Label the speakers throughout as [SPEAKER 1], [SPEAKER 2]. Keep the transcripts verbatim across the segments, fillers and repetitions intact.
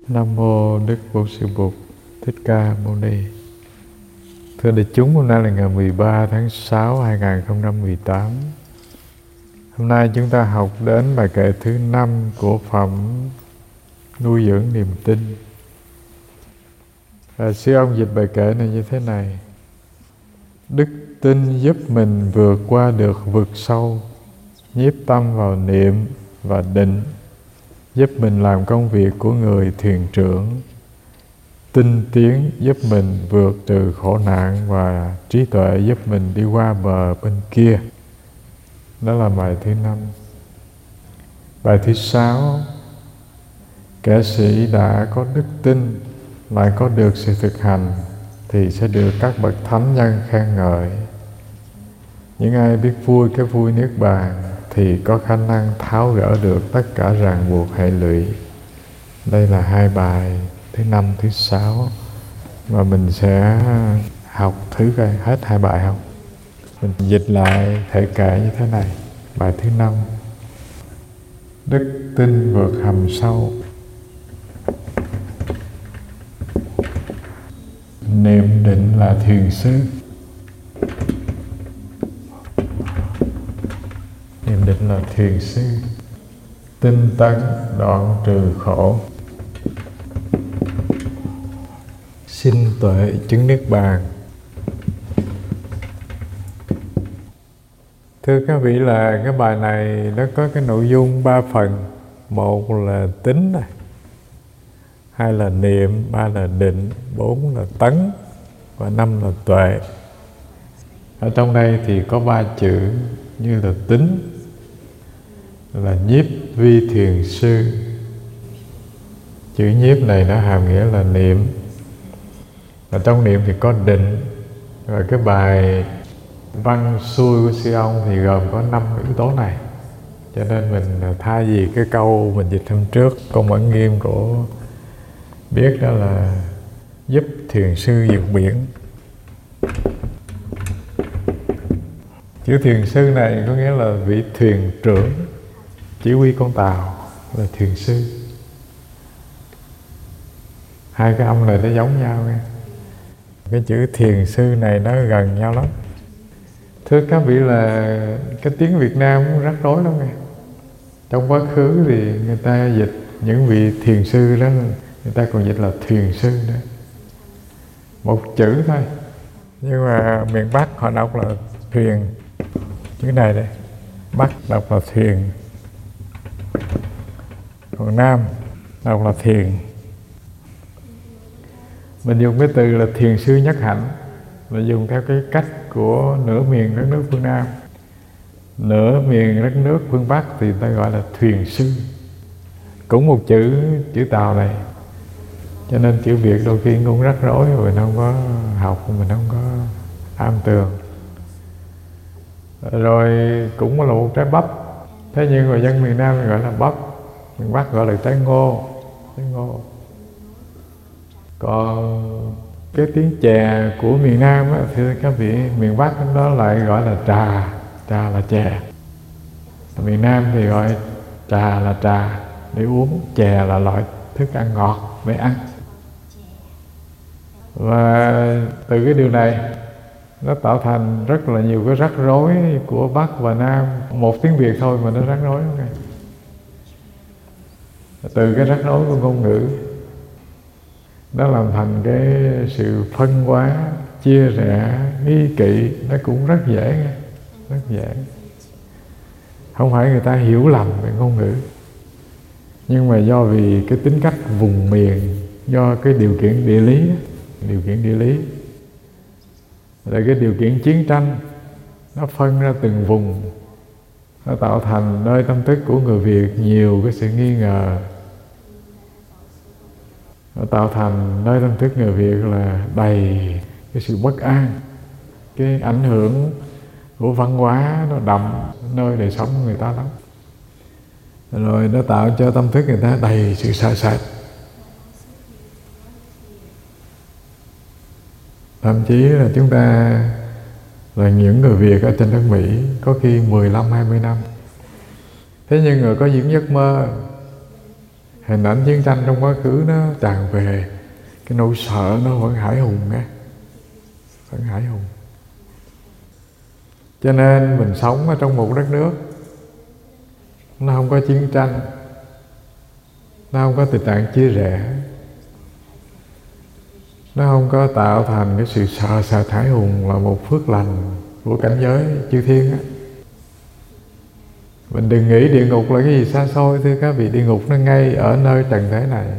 [SPEAKER 1] Nam mô Đức Bổn Sư Bụt Thích Ca Mâu Ni. Thưa đại chúng, hôm nay là ngày mười ba tháng sáu hai nghìn không trăm mười tám. Hôm nay chúng ta học đến bài kệ thứ năm của phẩm Nuôi Dưỡng Niềm Tin. À, sư ông dịch bài kệ này như thế này: đức tin giúp mình vượt qua được vực sâu, nhiếp tâm vào niệm và định, giúp mình làm công việc của người thuyền trưởng. Tinh tiến giúp mình vượt trừ khổ nạn, và trí tuệ giúp mình đi qua bờ bên kia. Đó là bài thứ năm. Bài thứ sáu: kẻ sĩ đã có đức tin lại có được sự thực hành thì sẽ được các bậc thánh nhân khen ngợi. Những ai biết vui cái vui niết bàn thì có khả năng tháo gỡ được tất cả ràng buộc hệ lụy. Đây là hai bài thứ năm, thứ sáu mà mình sẽ học thử coi hết hai bài không. Mình dịch lại thể kệ như thế này. Bài thứ năm: đức tin vượt hầm sâu, niệm định là thiền sư. Niệm định là thiền sư. Tinh tấn đoạn trừ khổ, sinh tuệ chứng niết bàn. Thưa các vị, là cái bài này nó có cái nội dung ba phần. Một là tính này, hai là niệm, ba là định, bốn là tấn và năm là tuệ. Ở trong đây thì có ba chữ như là tính, là nhiếp vi thiền sư. Chữ nhiếp này nó hàm nghĩa là niệm. Và trong niệm thì có định. Và cái bài văn xuôi của sư ông thì gồm có năm yếu tố này. Cho nên mình thay vì cái câu mình dịch hôm trước, câu Mẫn Nghiêm của biết đó là giúp thiền sư vượt biển. Chữ thiền sư này có nghĩa là vị thuyền trưởng chỉ huy con tàu là thiền sư. Hai cái âm này nó giống nhau nghe. Cái chữ thiền sư này nó gần nhau lắm. Thưa các vị, là cái tiếng Việt Nam cũng rắc rối lắm nghe. Trong quá khứ thì người ta dịch những vị thiền sư đó, người ta còn dịch là thuyền sư nữa. Một chữ thôi. Nhưng mà miền Bắc họ đọc là thuyền. Chữ này đây, Bắc đọc là thuyền, còn Nam đọc là thiền. Mình dùng cái từ là thiền sư nhất hạnh, là dùng theo cái cách của nửa miền đất nước phương Nam. Nửa miền đất nước phương Bắc thì ta gọi là thuyền sư. Cũng một chữ, chữ Tàu này. Cho nên chữ Việt đôi khi cũng rắc rối, mình không có học, mình không có am tường. Rồi cũng là một trái bắp. Thế nhưng người dân miền Nam gọi là bắp, miền Bắc gọi là trái ngô. Trái ngô. Còn cái tiếng chè của miền Nam á, thì các vị, miền Bắc nó lại gọi là trà. Trà là chè. Miền Nam thì gọi trà là trà để uống, chè là loại thức ăn ngọt để ăn. Và từ cái điều này nó tạo thành rất là nhiều cái rắc rối của Bắc và Nam. Một tiếng Việt thôi mà nó rắc rối lắm. Từ cái rắc rối của ngôn ngữ nó làm thành cái sự phân hóa, chia rẽ, nghi kỵ. Nó cũng rất dễ nghe. Rất dễ. Không phải người ta hiểu lầm về ngôn ngữ, nhưng mà do vì cái tính cách vùng miền, do cái điều kiện địa lý, điều kiện địa lý, rồi cái điều kiện chiến tranh, nó phân ra từng vùng, nó tạo thành nơi tâm thức của người Việt nhiều cái sự nghi ngờ. Nó tạo thành nơi tâm thức người Việt là đầy cái sự bất an. Cái ảnh hưởng của văn hóa nó đậm nơi đời sống của người ta lắm. Rồi nó tạo cho tâm thức người ta đầy sự sợ sệt. Thậm chí là chúng ta là những người Việt ở trên đất Mỹ có khi mười lăm hai mươi năm. Thế nhưng người có những giấc mơ Hình ảnh chiến tranh trong quá khứ nó tràn về, cái nỗi sợ nó vẫn hãi hùng nghe, vẫn hãi hùng. Cho nên mình sống ở trong một đất nước nó không có chiến tranh, nó không có tình trạng chia rẽ, nó không có tạo thành cái sự sợ sợ hãi hùng là một phước lành của cảnh giới chư thiên á. Mình đừng nghĩ địa ngục là cái gì xa xôi, thưa các vị. Địa ngục nó ngay ở nơi trần thế này,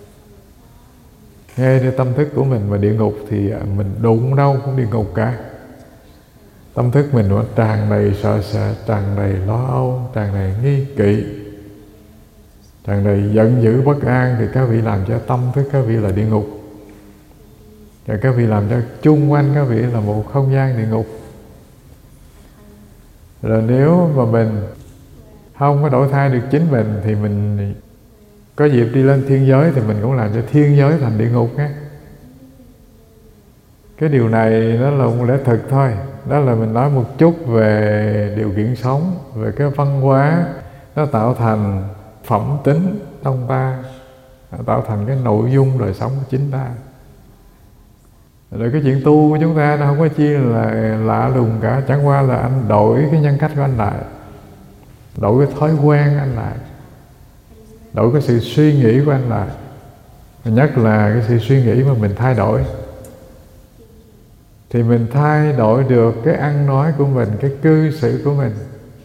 [SPEAKER 1] ngay nơi tâm thức của mình. Mà địa ngục thì mình đụng đâu cũng địa ngục cả. Tâm thức mình nó tràn đầy sợ sợ, tràn đầy lo âu, tràn đầy nghi kỵ, tràn đầy giận dữ bất an, thì các vị làm cho tâm thức các vị là địa ngục, và các vị làm cho chung quanh các vị là một không gian địa ngục. Rồi nếu mà mình không có đổi thay được chính mình thì mình có dịp đi lên thiên giới thì mình cũng làm cho thiên giới thành địa ngục á. Cái điều này nó là một lẽ thực thôi. Đó là mình nói một chút về điều kiện sống, về cái văn hóa nó tạo thành phẩm tính trong ta, tạo thành cái nội dung đời sống của chính ta. Rồi cái chuyện tu của chúng ta nó không có chi là lạ lùng cả, chẳng qua là anh đổi cái nhân cách của anh lại, đổi cái thói quen anh lại, đổi cái sự suy nghĩ của anh lại. Và nhất là cái sự suy nghĩ mà mình thay đổi thì mình thay đổi được cái ăn nói của mình, cái cư xử của mình.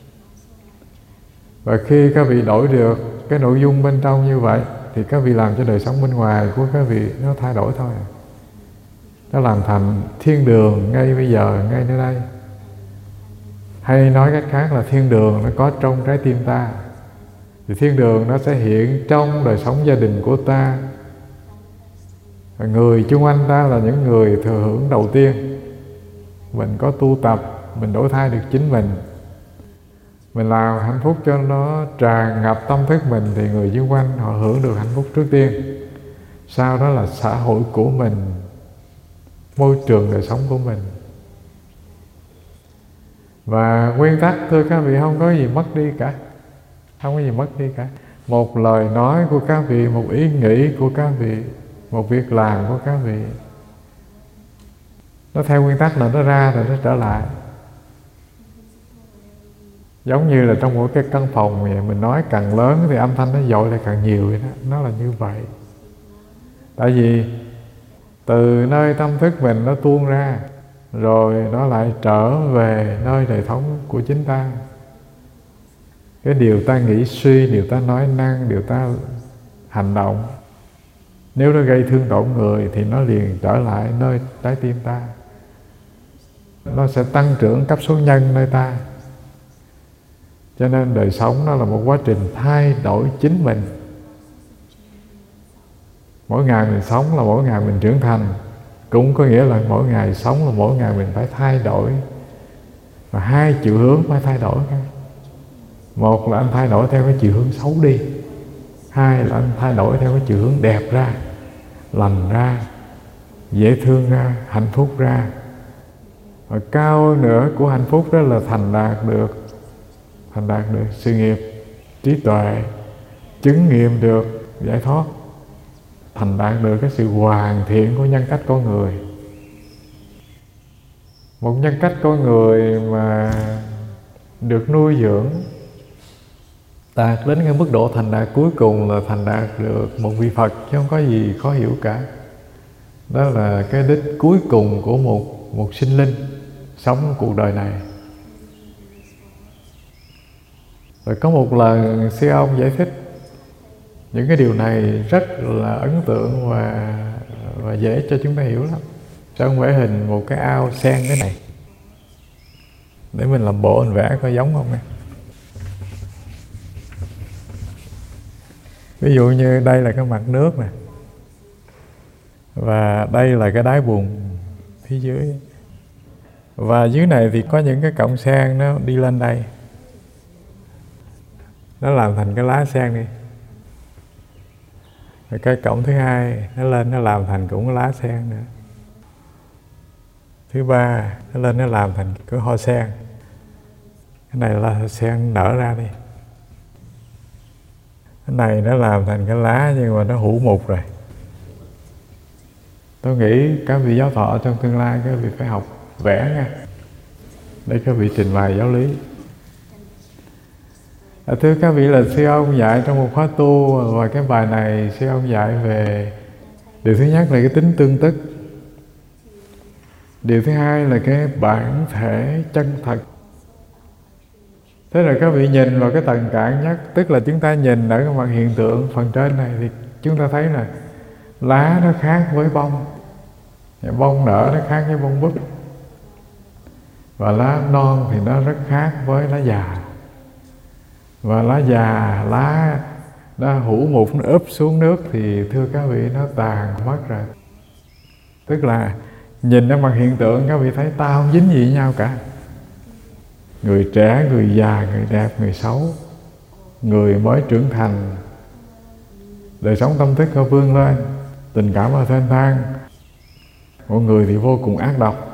[SPEAKER 1] Và khi các vị đổi được cái nội dung bên trong như vậy thì các vị làm cho đời sống bên ngoài của các vị nó thay đổi thôi. Nó làm thành thiên đường ngay bây giờ, ngay nơi đây. Hay nói cách khác là thiên đường nó có trong trái tim ta, thì thiên đường nó sẽ hiện trong đời sống gia đình của ta. Người chung quanh ta là những người thừa hưởng đầu tiên. Mình có tu tập, mình đổi thay được chính mình, mình làm hạnh phúc cho nó tràn ngập tâm thức mình, thì người xung quanh họ hưởng được hạnh phúc trước tiên. Sau đó là xã hội của mình, môi trường đời sống của mình. Và nguyên tắc, thưa các vị, không có gì mất đi cả. Không có gì mất đi cả. Một lời nói của các vị, một ý nghĩ của các vị, một việc làm của các vị, nó theo nguyên tắc là nó ra rồi nó trở lại. Giống như là trong mỗi cái căn phòng vậy, mình nói càng lớn thì âm thanh nó dội lại càng nhiều vậy đó. Nó là như vậy. Tại vì từ nơi tâm thức mình nó tuôn ra, rồi nó lại trở về nơi đời thống của chính ta. Cái điều ta nghĩ suy, điều ta nói năng, điều ta hành động, nếu nó gây thương tổn người thì nó liền trở lại nơi trái tim ta. Nó sẽ tăng trưởng cấp số nhân nơi ta. Cho nên đời sống nó là một quá trình thay đổi chính mình. Mỗi ngày mình sống là mỗi ngày mình trưởng thành, cũng có nghĩa là mỗi ngày sống là mỗi ngày mình phải thay đổi. Và hai chiều hướng phải thay đổi. Một là anh thay đổi theo cái chiều hướng xấu đi, hai là anh thay đổi theo cái chiều hướng đẹp ra, lành ra, dễ thương ra, hạnh phúc ra. Và cao nữa của hạnh phúc đó là thành đạt được thành đạt được sự nghiệp, trí tuệ, chứng nghiệm được giải thoát, thành đạt được cái sự hoàn thiện của nhân cách con người. Một nhân cách con người mà được nuôi dưỡng đạt đến cái mức độ thành đạt cuối cùng là thành đạt được một vị Phật, chứ không có gì khó hiểu cả. Đó là cái đích cuối cùng của một, một sinh linh sống cuộc đời này. Rồi có một lần sư ông giải thích những cái điều này rất là ấn tượng và, và dễ cho chúng ta hiểu lắm. Sư ông vẽ hình một cái ao sen thế này, để mình làm bộ mình vẽ coi giống không nè. Ví dụ như đây là cái mặt nước nè, và đây là cái đáy bùn phía dưới, và dưới này thì có những cái cọng sen nó đi lên đây, nó làm thành cái lá sen đi. Rồi cái cọng thứ hai nó lên nó làm thành cũng cái lá sen nữa. Thứ ba nó lên nó làm thành cái hoa sen. Cái này là hoa sen nở ra đi. Cái này nó làm thành cái lá nhưng mà nó hủ mục rồi. Tôi nghĩ các vị giáo thọ trong tương lai các vị phải học vẽ nha, để các vị trình bày giáo lý. À, thưa các vị, là sư ông dạy trong một khóa tu, và cái bài này sư ông dạy về điều thứ nhất là cái tính tương tức, điều thứ hai là cái bản thể chân thật. Thế rồi các vị nhìn vào cái tầng cạn nhất, tức là chúng ta nhìn ở cái mặt hiện tượng phần trên này, thì chúng ta thấy là lá nó khác với bông, bông nở nó khác với bông búp, và lá non thì nó rất khác với lá già. Và lá già, lá nó hủ mục, nó ướp xuống nước thì thưa các vị nó tàn mất rồi. Tức là nhìn ở mặt hiện tượng các vị thấy ta không dính gì với nhau cả. Người trẻ, người già, người đẹp, người xấu, người mới trưởng thành, đời sống tâm thức có vươn lên, tình cảm ở thênh thang, mọi người thì vô cùng ác độc.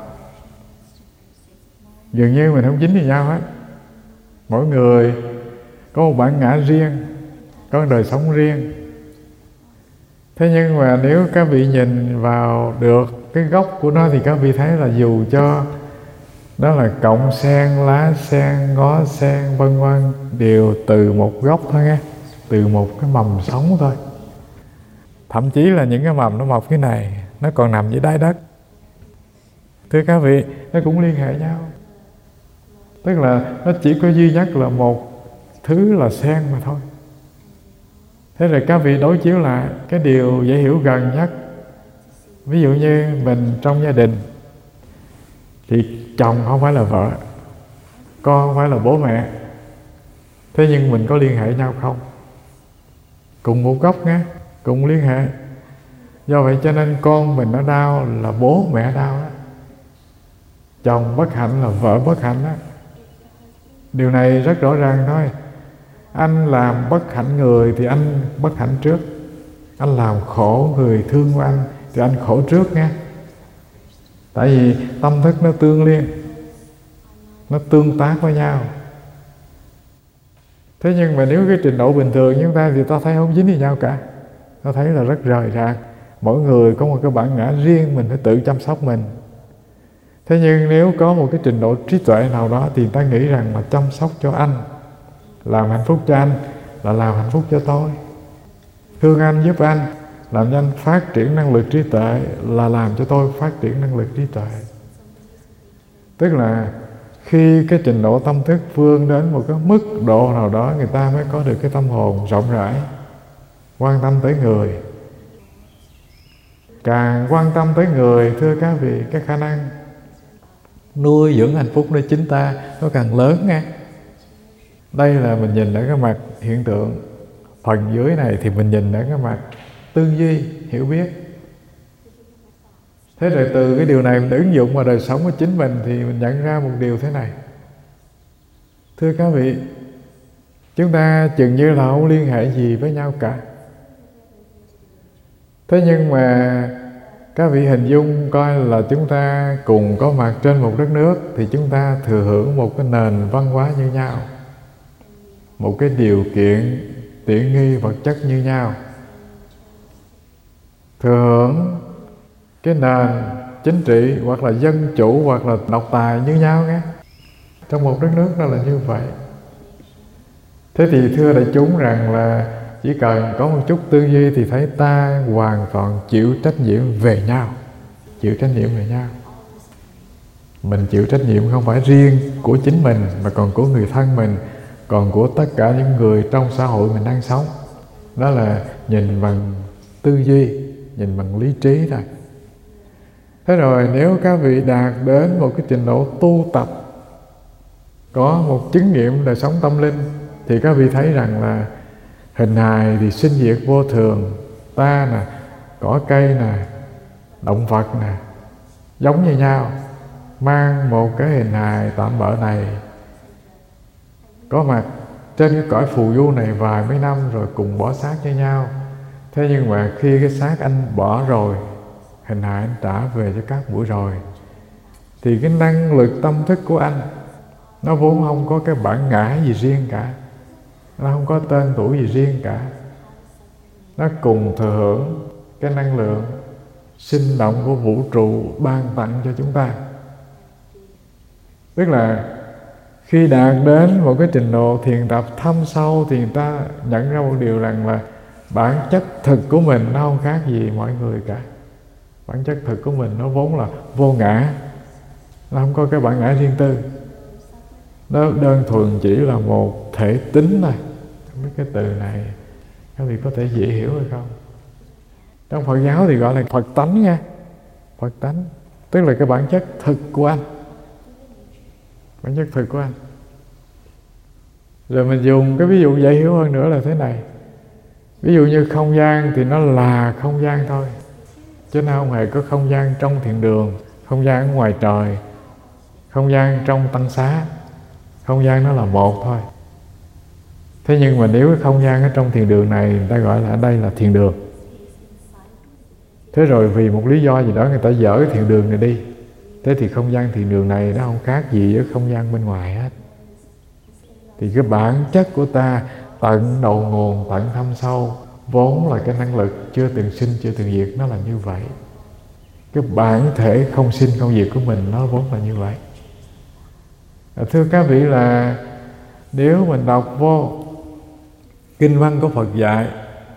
[SPEAKER 1] Dường như mình không dính với nhau hết. Mỗi người có một bản ngã riêng, có một đời sống riêng. Thế nhưng mà nếu các vị nhìn vào được cái gốc của nó thì các vị thấy là dù cho đó là cọng sen, lá sen, ngó sen, vân vân, đều từ một gốc thôi nghe, từ một cái mầm sống thôi. Thậm chí là những cái mầm nó mọc cái này, nó còn nằm dưới đáy đất. Thưa các vị, nó cũng liên hệ nhau. Tức là nó chỉ có duy nhất là một thứ là sen mà thôi. Thế rồi các vị đối chiếu lại cái điều dễ hiểu gần nhất. Ví dụ như mình trong gia đình thì chồng không phải là vợ, con không phải là bố mẹ. Thế nhưng mình có liên hệ nhau không? Cùng một gốc nghe, cùng liên hệ. Do vậy cho nên con mình nó đau là bố mẹ đau đó, chồng bất hạnh là vợ bất hạnh đó. Điều này rất rõ ràng thôi. Anh làm bất hạnh người thì anh bất hạnh trước. Anh làm khổ người thương của anh thì anh khổ trước nghe. Tại vì tâm thức nó tương liên, nó tương tác với nhau. Thế nhưng mà nếu cái trình độ bình thường chúng ta thì ta thấy không dính với nhau cả. Ta thấy là rất rời rạc. Mỗi người có một cái bản ngã riêng, mình phải tự chăm sóc mình. Thế nhưng nếu có một cái trình độ trí tuệ nào đó thì ta nghĩ rằng là chăm sóc cho anh, làm hạnh phúc cho anh là làm hạnh phúc cho tôi. Thương anh, giúp anh, làm cho anh phát triển năng lực trí tuệ là làm cho tôi phát triển năng lực trí tuệ. Tức là khi cái trình độ tâm thức vươn đến một cái mức độ nào đó, người ta mới có được cái tâm hồn rộng rãi, quan tâm tới người. Càng quan tâm tới người, thưa các vị, cái khả năng nuôi dưỡng hạnh phúc nơi chính ta nó càng lớn nghe. Đây là mình nhìn ở cái mặt hiện tượng. Phần dưới này thì mình nhìn ở cái mặt tư duy, hiểu biết. Thế rồi từ cái điều này mình ứng dụng vào đời sống của chính mình thì mình nhận ra một điều thế này. Thưa các vị, chúng ta chừng như là không liên hệ gì với nhau cả. Thế nhưng mà các vị hình dung coi là chúng ta cùng có mặt trên một đất nước thì chúng ta thừa hưởng một cái nền văn hóa như nhau, một cái điều kiện tiện nghi vật chất như nhau, thừa hưởng cái nền chính trị hoặc là dân chủ hoặc là độc tài như nhau nghe. Trong một đất nước đó là như vậy. Thế thì thưa đại chúng rằng là chỉ cần có một chút tư duy thì thấy ta hoàn toàn chịu trách nhiệm về nhau. Chịu trách nhiệm về nhau. Mình chịu trách nhiệm không phải riêng của chính mình mà còn của người thân mình, còn của tất cả những người trong xã hội mình đang sống. Đó là nhìn bằng tư duy, nhìn bằng lý trí thôi. Thế rồi nếu các vị đạt đến một cái trình độ tu tập, có một chứng nghiệm đời sống tâm linh, thì các vị thấy rằng là hình hài thì sinh diệt vô thường, ta nè, cỏ cây nè, động vật nè, giống như nhau, mang một cái hình hài tạm bợ này, có mặt trên cái cõi phù du này vài mấy năm rồi cùng bỏ xác với nhau. Thế nhưng mà khi cái xác anh bỏ rồi, hình hài anh trả về cho các buổi rồi, thì cái năng lực tâm thức của anh nó vốn không có cái bản ngã gì riêng cả, nó không có tên tuổi gì riêng cả. nó cùng thừa hưởng cái năng lượng sinh động của vũ trụ ban tặng cho chúng ta. Tức là khi đạt đến một cái trình độ thiền tập thâm sâu thì người ta nhận ra một điều rằng là bản chất thực của mình nó không khác gì mọi người cả. Bản chất thực của mình nó vốn là vô ngã, nó không có cái bản ngã riêng tư, nó đơn thuần chỉ là một thể tính thôi. Không biết cái từ này các vị có thể dễ hiểu hay không? Trong Phật giáo thì gọi là Phật tánh nha. Phật tánh tức là cái bản chất thực của anh, bản chất thực của anh. Rồi mình dùng cái ví dụ dễ hiểu hơn nữa là thế này. Ví dụ như không gian thì nó là không gian thôi, chứ nó không hề có không gian trong thiền đường, không gian ở ngoài trời, không gian trong tăng xá. Không gian nó là một thôi. Thế nhưng mà nếu cái không gian ở trong thiền đường này người ta gọi là ở đây là thiền đường. Thế rồi vì một lý do gì đó người ta dỡ cái thiền đường này đi. Thế thì không gian thiền đường này nó không khác gì với không gian bên ngoài hết. Thì cái bản chất của ta tận đầu nguồn, tận thâm sâu, vốn là cái năng lực chưa từng sinh, chưa từng diệt, nó là như vậy. Cái bản thể không sinh không diệt của mình nó vốn là như vậy. Thưa các vị là nếu mình đọc vô kinh văn của Phật dạy,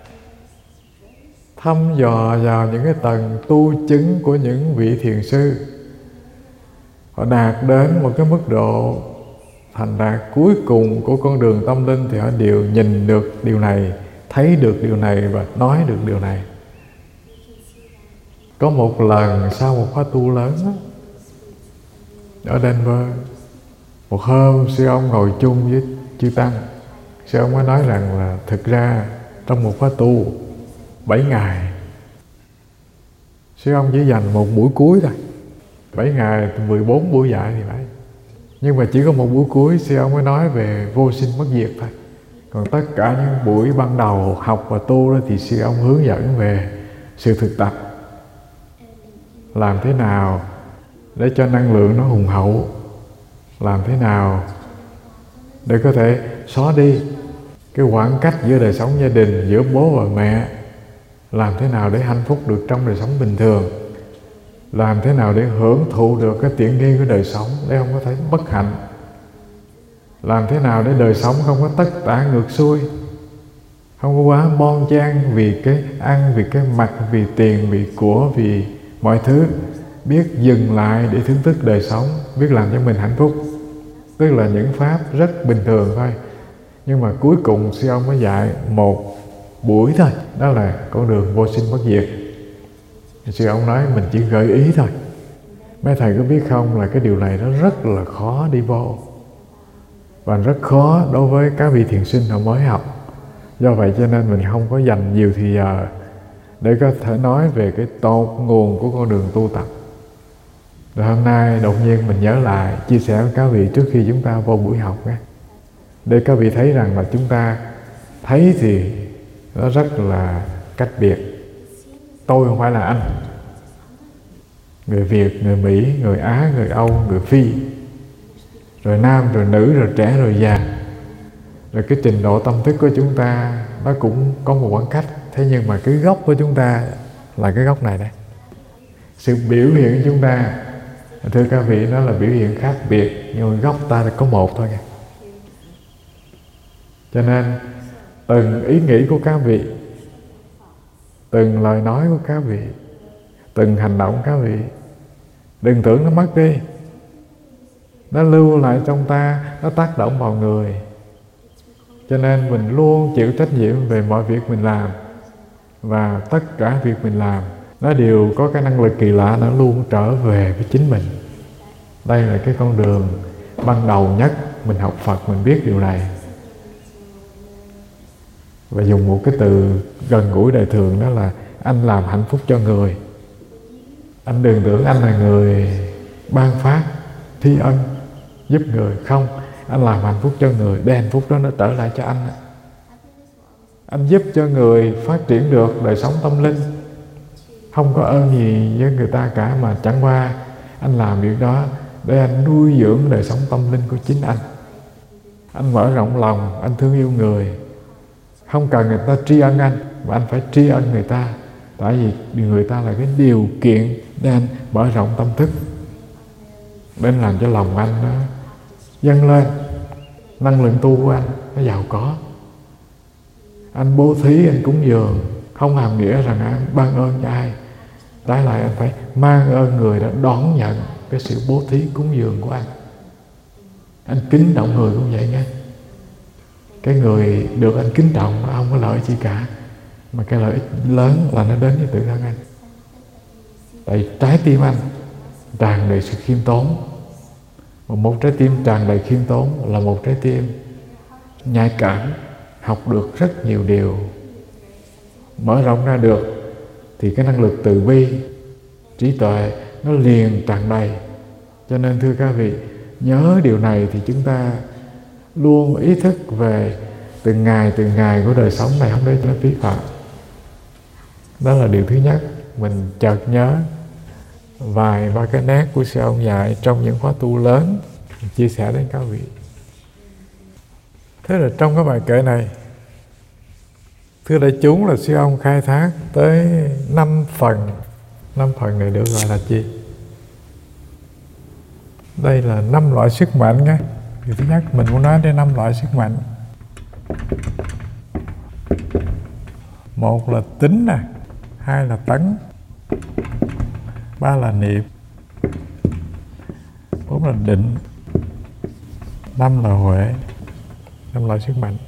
[SPEAKER 1] thăm dò vào những cái tầng tu chứng của những vị thiền sư, họ đạt đến một cái mức độ thành đạt cuối cùng của con đường tâm linh, thì họ đều nhìn được điều này, thấy được điều này và nói được điều này. Có một lần sau một khóa tu lớn đó, ở Denver, một hôm sư ông ngồi chung với chư tăng, sư ông mới nói rằng là thực ra trong một khóa tu bảy ngày, sư ông chỉ dành một buổi cuối thôi. Bảy ngày mười bốn buổi dạy thì phải, nhưng mà chỉ có một buổi cuối sư ông mới nói về vô sinh bất diệt thôi. Còn tất cả những buổi ban đầu học và tu đó thì sư ông hướng dẫn về sự thực tập, làm thế nào để cho năng lượng nó hùng hậu, làm thế nào để có thể xóa đi cái khoảng cách giữa đời sống gia đình, giữa bố và mẹ, làm thế nào để hạnh phúc được trong đời sống bình thường, làm thế nào để hưởng thụ được cái tiện nghi của đời sống để không có thấy bất hạnh, làm thế nào để đời sống không có tất tả ngược xuôi, không có quá bon chen vì cái ăn, vì cái mặc, vì tiền, vì của, vì mọi thứ. Biết dừng lại để thưởng thức đời sống, biết làm cho mình hạnh phúc. Tức là những pháp rất bình thường thôi, nhưng mà cuối cùng sư ông mới dạy một buổi thôi, đó là con đường vô sinh bất diệt. Sư ông nói mình chỉ gợi ý thôi. Mấy thầy có biết không là cái điều này nó rất là khó đi vô, và rất khó đối với các vị thiền sinh họ mới học. Do vậy cho nên mình không có dành nhiều thời giờ để có thể nói về cái tột nguồn của con đường tu tập. Rồi hôm nay đột nhiên mình nhớ lại chia sẻ với các vị trước khi chúng ta vô buổi học ấy, để các vị thấy rằng là chúng ta thấy thì nó rất là cách biệt. Tôi không phải là anh, người Việt, người Mỹ, người Á, người Âu, người Phi, rồi nam, rồi nữ, rồi trẻ, rồi già. Rồi cái trình độ tâm thức của chúng ta nó cũng có một khoảng cách. Thế nhưng mà cái gốc của chúng ta là cái gốc này đây. Sự biểu hiện của chúng ta, thưa các vị, nó là biểu hiện khác biệt, nhưng mà gốc ta là có một thôi. Cho nên từng ý nghĩ của các vị, từng lời nói của các vị, từng hành động của các vị, đừng tưởng nó mất đi. Nó lưu lại trong ta, nó tác động vào người. Cho nên mình luôn chịu trách nhiệm về mọi việc mình làm. Và tất cả việc mình làm nó đều có cái năng lực kỳ lạ, nó luôn trở về với chính mình. Đây là cái con đường ban đầu nhất mình học Phật, mình biết điều này. Và dùng một cái từ gần gũi đời thường, đó là anh làm hạnh phúc cho người. Anh đừng tưởng anh là người ban phát, thi ân, giúp người. Không, anh làm hạnh phúc cho người để hạnh phúc đó nó trở lại cho anh. Anh giúp cho người phát triển được đời sống tâm linh, không có ơn gì với người ta cả, mà chẳng qua anh làm việc đó để anh nuôi dưỡng đời sống tâm linh của chính anh. Anh mở rộng lòng, anh thương yêu người, không cần người ta tri ân anh. và anh phải tri ân người ta, tại vì người ta là cái điều kiện để anh mở rộng tâm thức, để làm cho lòng anh nó dâng lên, năng lượng tu của anh nó giàu có. Anh bố thí, anh cúng dường không hàm nghĩa rằng anh ban ơn cho ai, trái lại anh phải mang ơn người đã đón nhận cái sự bố thí cúng dường của anh. Anh kính trọng người cũng vậy nghe. Cái người được anh kính trọng nó không có lợi chi cả, mà cái lợi ích lớn là nó đến với tự thân anh. Tại trái tim anh tràn đầy sự khiêm tốn, và một trái tim tràn đầy khiêm tốn là một trái tim nhạy cảm, học được rất nhiều điều, mở rộng ra được thì cái năng lực từ bi, trí tuệ nó liền tràn đầy. Cho nên thưa các vị, nhớ điều này thì chúng ta luôn ý thức về từng ngày từng ngày của đời sống này, không để cho nó phí phạm. Đó là điều thứ nhất, mình chợt nhớ vài ba cái nét của sư ông dạy trong những khóa tu lớn, mình chia sẻ đến các vị. Thế là trong cái bài kệ này, thưa đại chúng, là sư ông khai thác tới năm phần. Năm phần này được gọi là chi? Đây là năm loại sức mạnh nghe. Điều thứ nhất mình muốn nói đến năm loại sức mạnh. Một là tính nè, hai là tấn, ba là niệm, bốn là định, năm là huệ. Năm loại sức mạnh.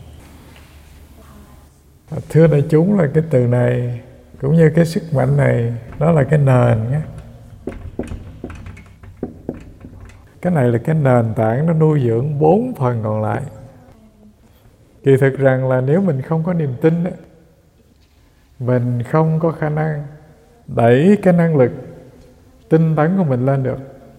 [SPEAKER 1] Thưa đại chúng, là cái từ này cũng như cái sức mạnh này, đó là cái nền nhé. Cái này là cái nền tảng nó nuôi dưỡng bốn phần còn lại. Kỳ thực rằng là nếu mình không có niềm tin ấy, mình không có khả năng đẩy cái năng lực tinh tấn của mình lên được.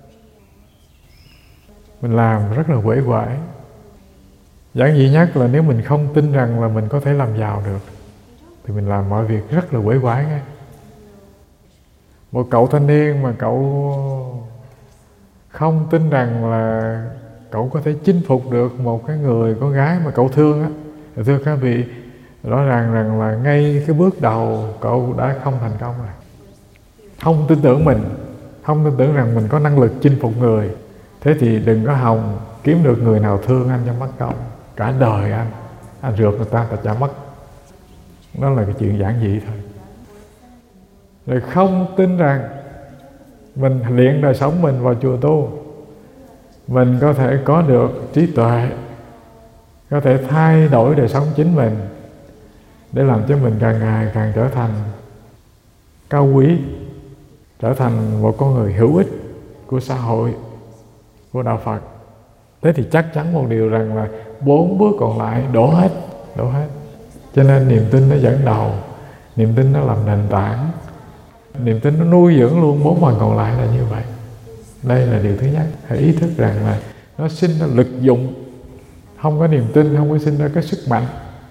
[SPEAKER 1] Mình làm rất là uể oải. Giản dị nhất là nếu mình không tin rằng là mình có thể làm giàu được thì mình làm mọi việc rất là uể oải nghe. Một cậu thanh niên mà cậu không tin rằng là cậu có thể chinh phục được một cái người con gái mà cậu thương á, thì thưa các vị, rõ ràng rằng là ngay cái bước đầu cậu đã không thành công rồi. Không tin tưởng mình, không tin tưởng rằng mình có năng lực chinh phục người, thế thì đừng có hòng kiếm được người nào thương anh cho mất công. Cả đời anh, anh rượt người ta, ta chả mất. Đó là cái chuyện giản dị thôi. Rồi không tin rằng mình luyện đời sống mình vào chùa tu, mình có thể có được trí tuệ, có thể thay đổi đời sống chính mình để làm cho mình càng ngày càng trở thành cao quý, trở thành một con người hữu ích của xã hội, của đạo Phật. Thế thì chắc chắn một điều rằng là bốn bước còn lại đổ hết, đổ hết. Cho nên niềm tin nó dẫn đầu, niềm tin nó làm nền tảng, niềm tin nó nuôi dưỡng luôn bốn phần còn lại là như vậy. Đây là điều thứ nhất. Hãy ý thức rằng là nó sinh ra lực dụng. Không có niềm tin không có sinh ra cái sức mạnh.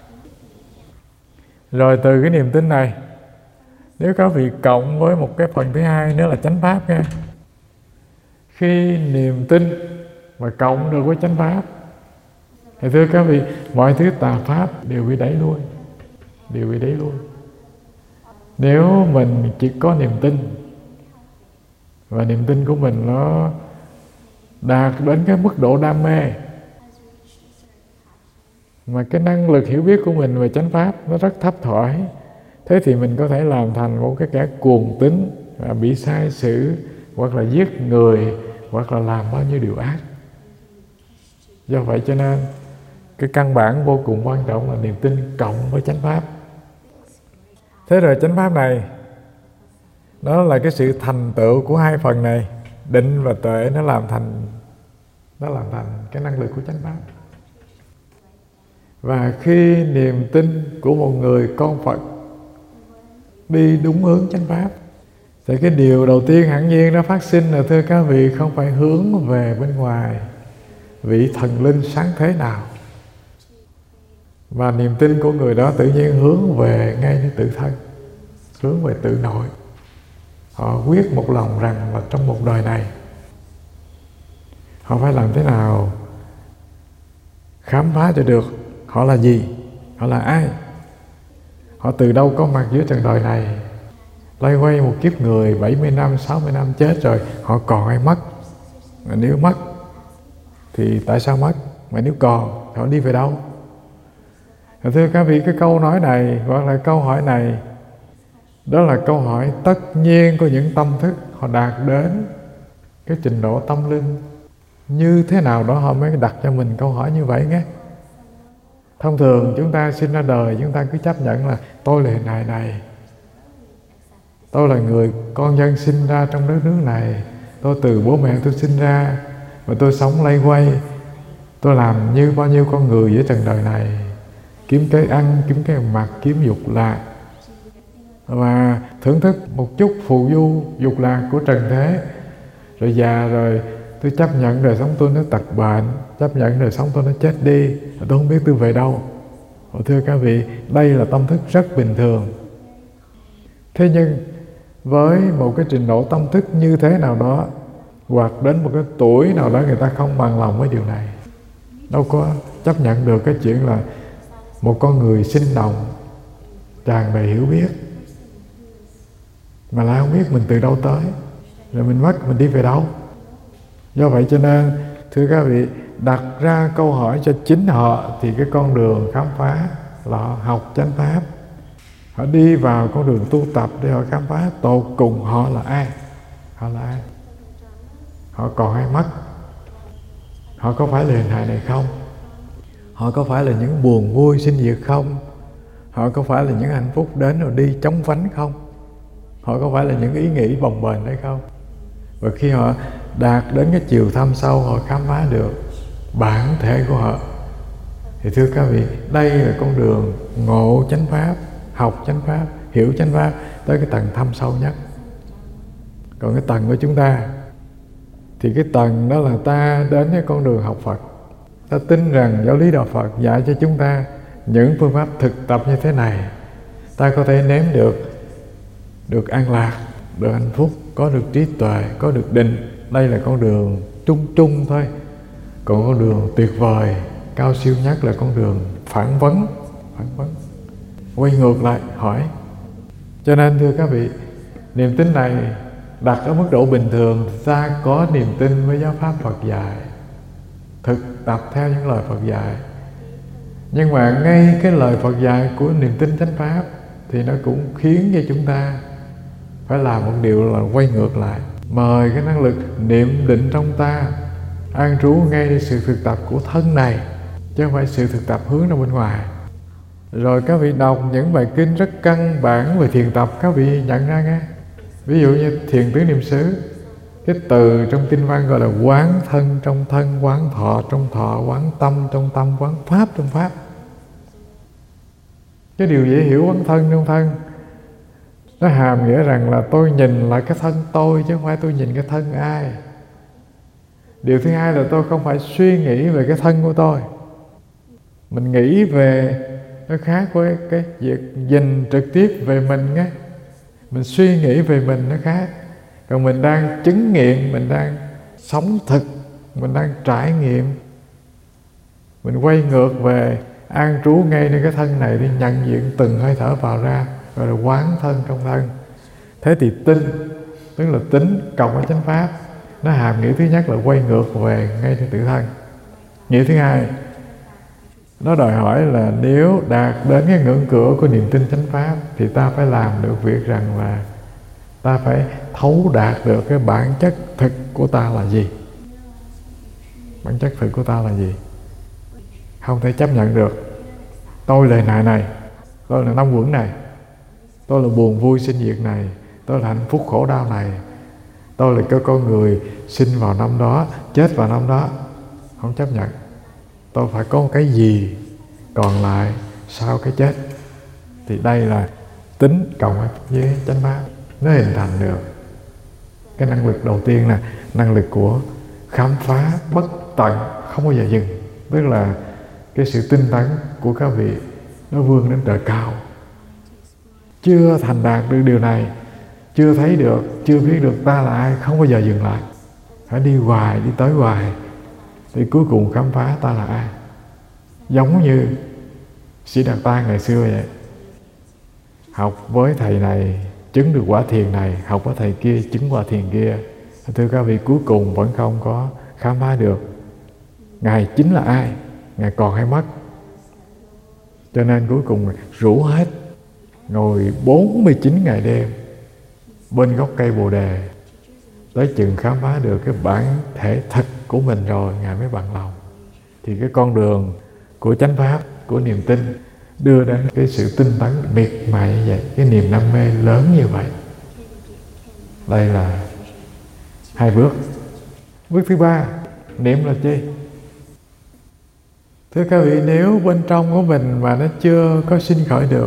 [SPEAKER 1] Rồi từ cái niềm tin này, nếu các vị cộng với một cái phần thứ hai nữa là chánh pháp nha. Khi niềm tin mà cộng được với chánh pháp thì thưa các vị, mọi thứ tà pháp đều bị đẩy lui, đều bị đẩy lui. Nếu mình chỉ có niềm tin, và niềm tin của mình nó đạt đến cái mức độ đam mê, mà cái năng lực hiểu biết của mình về chánh pháp nó rất thấp thỏi, thế thì mình có thể làm thành một cái kẻ cuồng tín, và bị sai xử, hoặc là giết người, hoặc là làm bao nhiêu điều ác. Do vậy cho nên cái căn bản vô cùng quan trọng là niềm tin cộng với chánh pháp. Thế rồi chánh pháp này, đó là cái sự thành tựu của hai phần này, định và tuệ, nó làm thành nó làm thành cái năng lực của chánh pháp. Và khi niềm tin của một người con Phật đi đúng hướng chánh pháp, thì cái điều đầu tiên hẳn nhiên nó phát sinh là thưa các vị, không phải hướng về bên ngoài vị thần linh sáng thế nào, và niềm tin của người đó tự nhiên hướng về ngay đến tự thân, hướng về tự nội. Họ quyết một lòng rằng là trong một đời này họ phải làm thế nào khám phá cho được họ là gì, họ là ai. Họ từ đâu có mặt dưới trần đời này, loay quay một kiếp người bảy mươi năm, sáu mươi năm chết rồi, họ còn hay mất? Mà nếu mất thì tại sao mất? Mà nếu còn, họ đi về đâu? Thưa các vị, cái câu nói này hoặc là câu hỏi này, đó là câu hỏi tất nhiên của những tâm thức họ đạt đến cái trình độ tâm linh như thế nào đó họ mới đặt cho mình câu hỏi như vậy nhé. Thông thường chúng ta sinh ra đời, chúng ta cứ chấp nhận là tôi là hình hài này, tôi là người con dân sinh ra trong đất nước này, tôi từ bố mẹ tôi sinh ra và tôi sống lay quay, tôi làm như bao nhiêu con người dưới trần đời này, kiếm cái ăn, kiếm cái mặc, kiếm dục lạc và thưởng thức một chút phù du dục lạc của trần thế. Rồi già rồi tôi chấp nhận đời sống tôi nó tật bệnh, chấp nhận đời sống tôi nó chết đi, tôi không biết tôi về đâu. Và thưa các vị, đây là tâm thức rất bình thường. Thế nhưng với một cái trình độ tâm thức như thế nào đó, hoặc đến một cái tuổi nào đó, người ta không bằng lòng với điều này, đâu có chấp nhận được cái chuyện là một con người sinh động, tràn đầy hiểu biết, mà lại không biết mình từ đâu tới, rồi mình mất, mình đi về đâu. Do vậy cho nên, thưa các vị, đặt ra câu hỏi cho chính họ thì cái con đường khám phá là họ học chánh pháp. Họ đi vào con đường tu tập để họ khám phá tột cùng họ là ai. Họ là ai? Họ còn hay mất? Họ có phải là hình hài này không? Họ có phải là những buồn vui sinh diệt không? Họ có phải là những hạnh phúc đến rồi đi chóng vánh không? Họ có phải là những ý nghĩ bồng bềnh đấy không? Và khi họ đạt đến cái chiều thâm sâu, họ khám phá được bản thể của họ, thì thưa các vị, đây là con đường ngộ chánh pháp, học chánh pháp, hiểu chánh pháp tới cái tầng thâm sâu nhất. Còn cái tầng của chúng ta thì cái tầng đó là ta đến cái con đường học Phật. Ta tin rằng giáo lý đạo Phật dạy cho chúng ta những phương pháp thực tập như thế này, ta có thể nếm được được an lạc, được hạnh phúc, có được trí tuệ, có được định. Đây là con đường trung trung thôi. Còn con đường tuyệt vời, cao siêu nhất là con đường phản vấn, phản vấn, quay ngược lại hỏi. Cho nên thưa các vị, niềm tin này đặt ở mức độ bình thường, ta có niềm tin với giáo pháp Phật dạy, thực tập theo những lời Phật dạy. Nhưng mà ngay cái lời Phật dạy của niềm tin chánh pháp thì nó cũng khiến cho chúng ta phải làm một điều là quay ngược lại, mời cái năng lực niệm định trong ta an trú ngayในsự thực tập của thân này, chứ không phải sự thực tập hướng ra bên ngoài. Rồi các vị đọc những bài kinh rất căn bản về thiền tập, các vị nhận ra nghe. Ví dụ như Thiền Tứ Niệm xứ, cái từ trong kinh văn gọi là quán thân trong thân, quán thọ trong thọ, quán tâm trong tâm, quán pháp trong pháp. Cái điều dễ hiểu quán thân trong thân, nó hàm nghĩa rằng là tôi nhìn lại cái thân tôi chứ không phải tôi nhìn cái thân ai. Điều thứ hai là tôi không phải suy nghĩ về cái thân của tôi. Mình nghĩ về nó khác với cái việc nhìn trực tiếp về mình nghe. Mình suy nghĩ về mình nó khác. Còn mình đang chứng nghiệm, mình đang sống thực, mình đang trải nghiệm. Mình quay ngược về an trú ngay nơi cái thân này để nhận diện từng hơi thở vào ra, gọi là quán thân trong thân. Thế thì tin, tức là tính cộng với chánh pháp, nó hàm nghĩa thứ nhất là quay ngược về ngay trên tự thân. Nghĩa thứ hai, nó đòi hỏi là nếu đạt đến cái ngưỡng cửa của niềm tin chánh pháp thì ta phải làm được việc rằng là ta phải thấu đạt được cái bản chất thực của ta là gì. Bản chất thực của ta là gì? Không thể chấp nhận được tôi là này này, tôi là năm quẩn này, tôi là buồn vui sinh diệt này, tôi là hạnh phúc khổ đau này, tôi là cái con người sinh vào năm đó, chết vào năm đó. Không chấp nhận. Tôi phải có một cái gì còn lại sau cái chết. Thì đây là tính cộng với chánh pháp, nó hình thành được cái năng lực đầu tiên là năng lực của khám phá bất tận, không bao giờ dừng. Tức là cái sự tinh tấn của các vị nó vươn đến trời cao. Chưa thành đạt được điều này, chưa thấy được, chưa biết được ta là ai, không bao giờ dừng lại. Phải đi hoài, đi tới hoài, thì cuối cùng khám phá ta là ai. Giống như Sĩ Đạt Ta ngày xưa vậy. học với thầy này chứng được quả thiền này, học với thầy kia chứng quả thiền kia. Thưa các vị, cuối cùng vẫn không có khám phá được Ngài chính là ai, Ngài còn hay mất. Cho nên cuối cùng rủ hết ngồi bốn mươi chín ngày đêm bên gốc cây Bồ Đề, tới chừng khám phá được cái bản thể thật của mình rồi Ngài mới bằng lòng. Thì cái con đường của chánh pháp, của niềm tin đưa đến cái sự tinh tấn miệt mài như vậy, cái niềm đam mê lớn như vậy. Đây là hai bước. Bước thứ ba, niệm là chi? Thưa các vị, nếu bên trong của mình mà nó chưa có sinh khởi được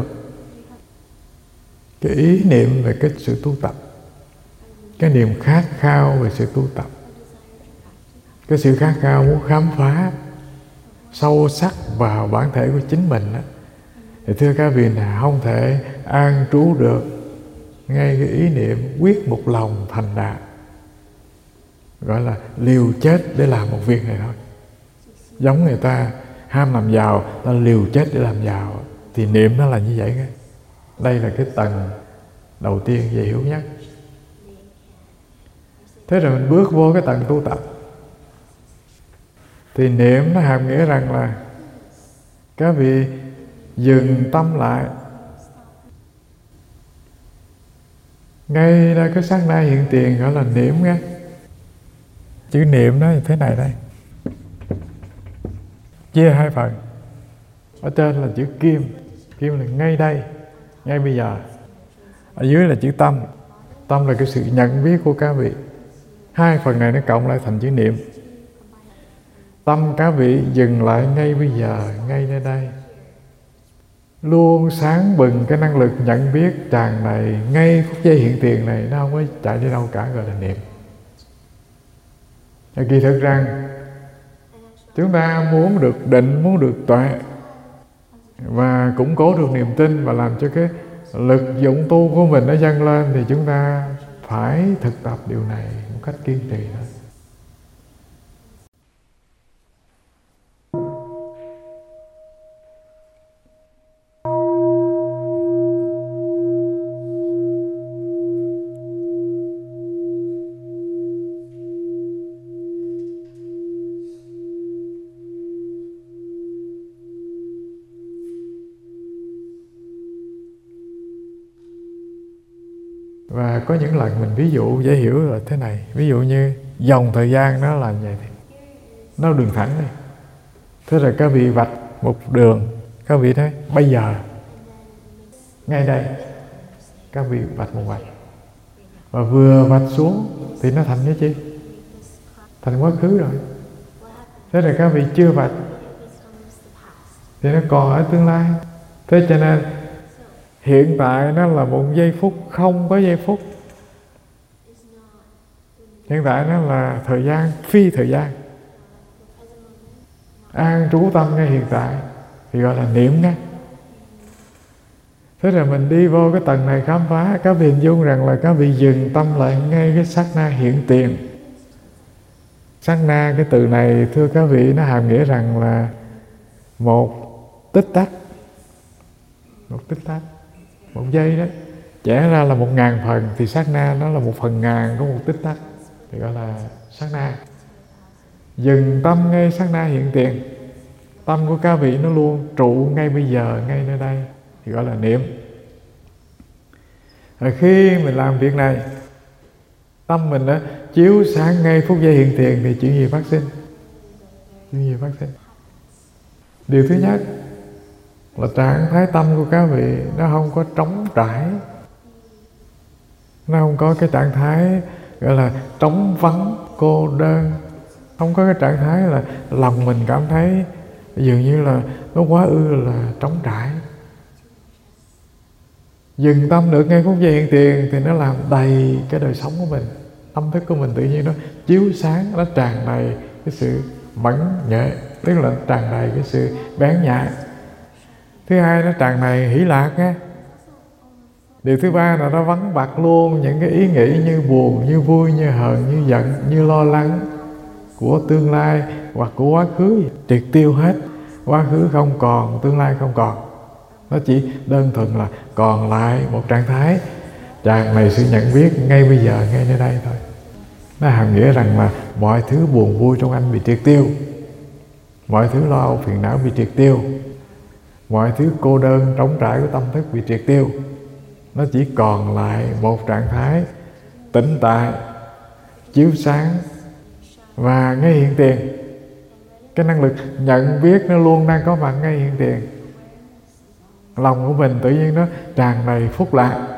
[SPEAKER 1] cái ý niệm về cái sự tu tập, cái niềm khát khao về sự tu tập, cái sự khát khao muốn khám phá sâu sắc vào bản thể của chính mình đó, thì thưa các vị là không thể an trú được ngay cái ý niệm quyết một lòng thành đạt, gọi là liều chết để làm một việc này thôi. Giống người ta ham làm giàu, ta liều chết để làm giàu, thì niệm nó là như vậy. Đây là cái tầng đầu tiên dễ hiểu nhất. Thế rồi mình bước vô cái tầng tu tập, thì niệm nó hàm nghĩa rằng là các vị dừng tâm lại ngay ra cái sát na hiện tiền, gọi là niệm nghe. Chữ niệm nó như thế này đây, chia hai phần. Ở trên là chữ kim, kim là ngay đây, ngay bây giờ. Ở dưới là chữ tâm, tâm là cái sự nhận biết của các vị. Hai phần này nó cộng lại thành chữ niệm. Tâm các vị dừng lại ngay bây giờ, ngay nơi đây, luôn sáng bừng cái năng lực nhận biết tràn đầy ngay phút giây hiện tiền này, nó không có chạy đi đâu cả, gọi là niệm. Kỳ thực rằng chúng ta muốn được định, muốn được tuệ và củng cố được niềm tin và làm cho cái lực dụng tu của mình nó dâng lên, thì chúng ta phải thực tập điều này một cách kiên trì thôi. Và có những lần mình ví dụ dễ hiểu là thế này. Ví dụ như dòng thời gian nó là như vậy, nó đường thẳng này. Thế rồi các vị vạch một đường, các vị thấy bây giờ ngay đây các vị vạch một vạch, và vừa vạch xuống thì nó thành cái chi? Thành quá khứ rồi. Thế rồi các vị chưa vạch thì nó còn ở tương lai. Thế cho nên hiện tại nó là một giây phút không có giây phút. Hiện tại nó là thời gian phi thời gian. An trú tâm ngay hiện tại thì gọi là niệm ngay. Thế rồi mình đi vô cái tầng này khám phá, các vị hình dung rằng là các vị dừng tâm lại ngay cái sát na hiện tiền. Sát na, cái từ này thưa các vị, nó hàm nghĩa rằng là một tích tắc. Một tích tắc, một giây đó. Trẻ ra là một ngàn phần, thì sát na nó là một phần ngàn của một tích tắc, thì gọi là sát na. Dừng tâm ngay sát na hiện tiền. Tâm của các vị nó luôn trụ ngay bây giờ, ngay nơi đây, thì gọi là niệm. Rồi khi mình làm việc này, tâm mình đã chiếu sáng ngay phút giây hiện tiền, thì chuyện gì phát sinh? Chuyện gì phát sinh? Điều thứ nhất là trạng thái tâm của các vị nó không có trống trải, nó không có cái trạng thái gọi là trống vắng, cô đơn. Không có cái trạng thái là lòng mình cảm thấy dường như là nó quá ư là trống trải. Dừng tâm được ngay phút giây hiện tiền thì nó làm đầy cái đời sống của mình. Tâm thức của mình tự nhiên nó chiếu sáng, nó tràn đầy cái sự mẫn nhẹ, tức là tràn đầy cái sự bén nhạy. Thứ hai, nó tràn đầy hỷ lạc á. Điều thứ ba là nó vắng bặt luôn những cái ý nghĩ như buồn, như vui, như hờn, như giận, như lo lắng của tương lai hoặc của quá khứ, triệt tiêu hết. Quá khứ không còn, tương lai không còn. Nó chỉ đơn thuần là còn lại một trạng thái tràn đầy sự nhận biết ngay bây giờ, ngay nơi đây thôi. Nó hàm nghĩa rằng là mọi thứ buồn vui trong anh bị triệt tiêu, mọi thứ lo âu phiền não bị triệt tiêu, mọi thứ cô đơn trống trải của tâm thức bị triệt tiêu. Nó chỉ còn lại một trạng thái tĩnh tại, chiếu sáng và ngay hiện tiền. Cái năng lực nhận biết nó luôn đang có mặt ngay hiện tiền. Lòng của mình tự nhiên nó tràn đầy phúc lạc.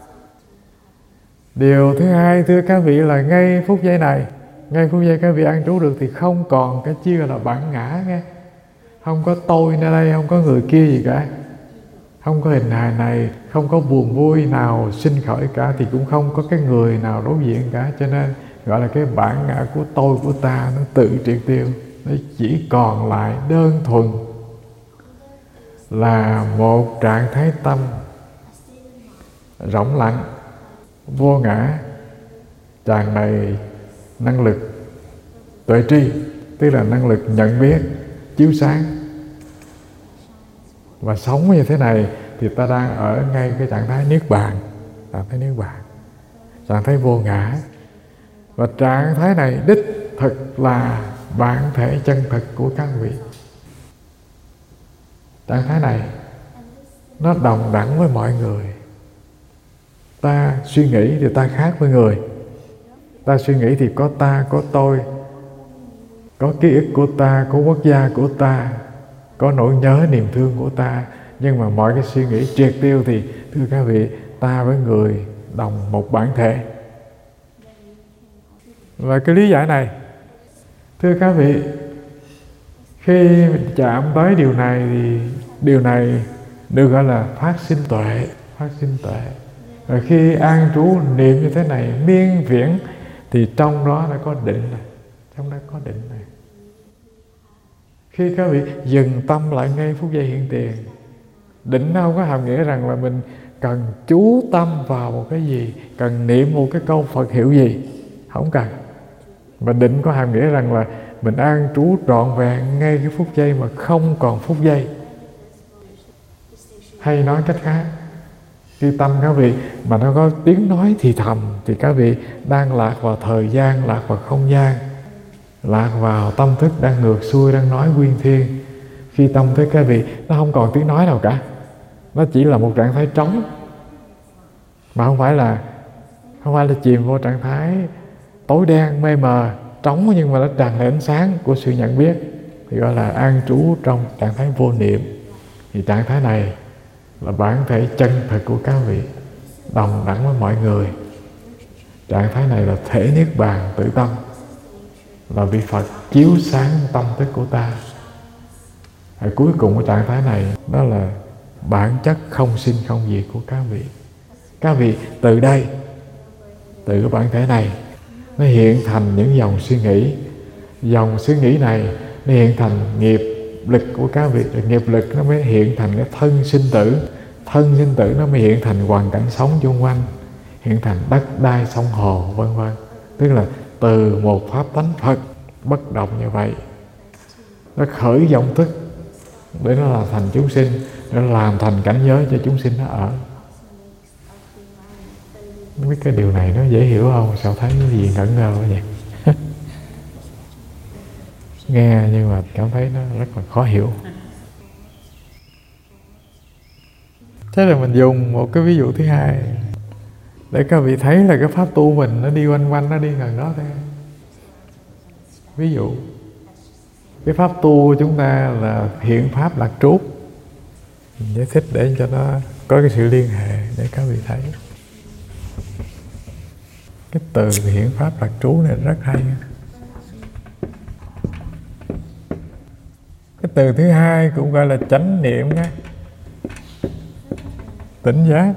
[SPEAKER 1] Điều thứ hai thưa các vị là ngay phút giây này, ngay phút giây các vị an trú được thì không còn cái chi gọi là bản ngã nghe. Không có tôi nơi đây, không có người kia gì cả. Không có hình hài này, không có buồn vui nào sinh khởi cả, thì cũng không có cái người nào đối diện cả. Cho nên gọi là cái bản ngã của tôi, của ta nó tự triệt tiêu. Nó chỉ còn lại đơn thuần là một trạng thái tâm rỗng lặng, vô ngã, tràn đầy năng lực tuệ tri, tức là năng lực nhận biết, chiếu sáng. Và sống như thế này thì ta đang ở ngay cái trạng thái niết bàn, trạng thái niết bàn, trạng thái vô ngã. Và trạng thái này đích thực là bản thể chân thực của các vị. Trạng thái này nó đồng đẳng với mọi người. Ta suy nghĩ thì ta khác với người. Ta suy nghĩ thì có ta, có tôi, có ký ức của ta, có quốc gia của ta, có nỗi nhớ niềm thương của ta. Nhưng mà mọi cái suy nghĩ triệt tiêu thì thưa các vị, ta với người đồng một bản thể. Và cái lý giải này thưa các vị, khi chạm tới điều này thì điều này được gọi là phát sinh tuệ, phát sinh tuệ. Rồi khi an trú niệm như thế này miên viễn thì trong đó đã có định này, trong đó có định này. Khi các vị dừng tâm lại ngay phút giây hiện tiền, định nó không có hàm nghĩa rằng là mình cần chú tâm vào một cái gì, cần niệm một cái câu Phật hiệu gì, không cần. Mà định có hàm nghĩa rằng là mình an trú trọn vẹn ngay cái phút giây mà không còn phút giây. Hay nói cách khác, khi tâm các vị mà nó có tiếng nói thì thầm thì các vị đang lạc vào thời gian, lạc vào không gian, lạc vào tâm thức đang ngược xuôi, đang nói nguyên thiên. Khi tâm thức các vị nó không còn tiếng nói nào cả, nó chỉ là một trạng thái trống, mà không phải là không phải là chìm vô trạng thái tối đen mê mờ trống, nhưng mà nó tràn đầy ánh sáng của sự nhận biết, thì gọi là an trú trong trạng thái vô niệm. Thì trạng thái này là bản thể chân thực của các vị, đồng đẳng với mọi người. Trạng thái này là thể niết bàn tự tâm, là vị Phật chiếu sáng tâm thức của ta. Và cuối cùng của trạng thái này đó là bản chất không sinh không diệt của các vị. Các vị từ đây, từ cái bản thể này, nó hiện thành những dòng suy nghĩ. Dòng suy nghĩ này nó hiện thành nghiệp lực của các vị. Rồi nghiệp lực nó mới hiện thành cái thân sinh tử. Thân sinh tử nó mới hiện thành hoàn cảnh sống xung quanh, hiện thành đất đai sông hồ vân vân. Tức là từ một pháp tánh Phật bất động như vậy, nó khởi vọng thức để nó làm thành chúng sinh, để nó làm thành cảnh giới cho chúng sinh nó ở. Không biết cái điều này nó dễ hiểu không? Sao thấy cái gì ngẩn ngơ vậy? Nghe nhưng mà cảm thấy nó rất là khó hiểu. Thế là mình dùng một cái ví dụ thứ hai để các vị thấy là cái pháp tu mình nó đi quanh quanh, nó đi gần đó thôi. Ví dụ cái pháp tu của chúng ta là hiện pháp lạc trú. Mình giải thích để cho nó có cái sự liên hệ để các vị thấy. Cái từ hiện pháp lạc trú này rất hay. Cái từ thứ hai cũng gọi là chánh niệm nha, tỉnh giác.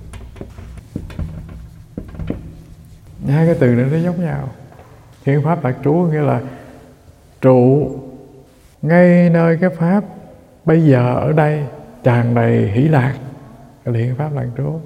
[SPEAKER 1] Hai cái từ này nó giống nhau. Hiện pháp lạc trú nghĩa là trụ ngay nơi cái pháp bây giờ ở đây tràn đầy hỷ lạc, gọi là hiện pháp lạc trú.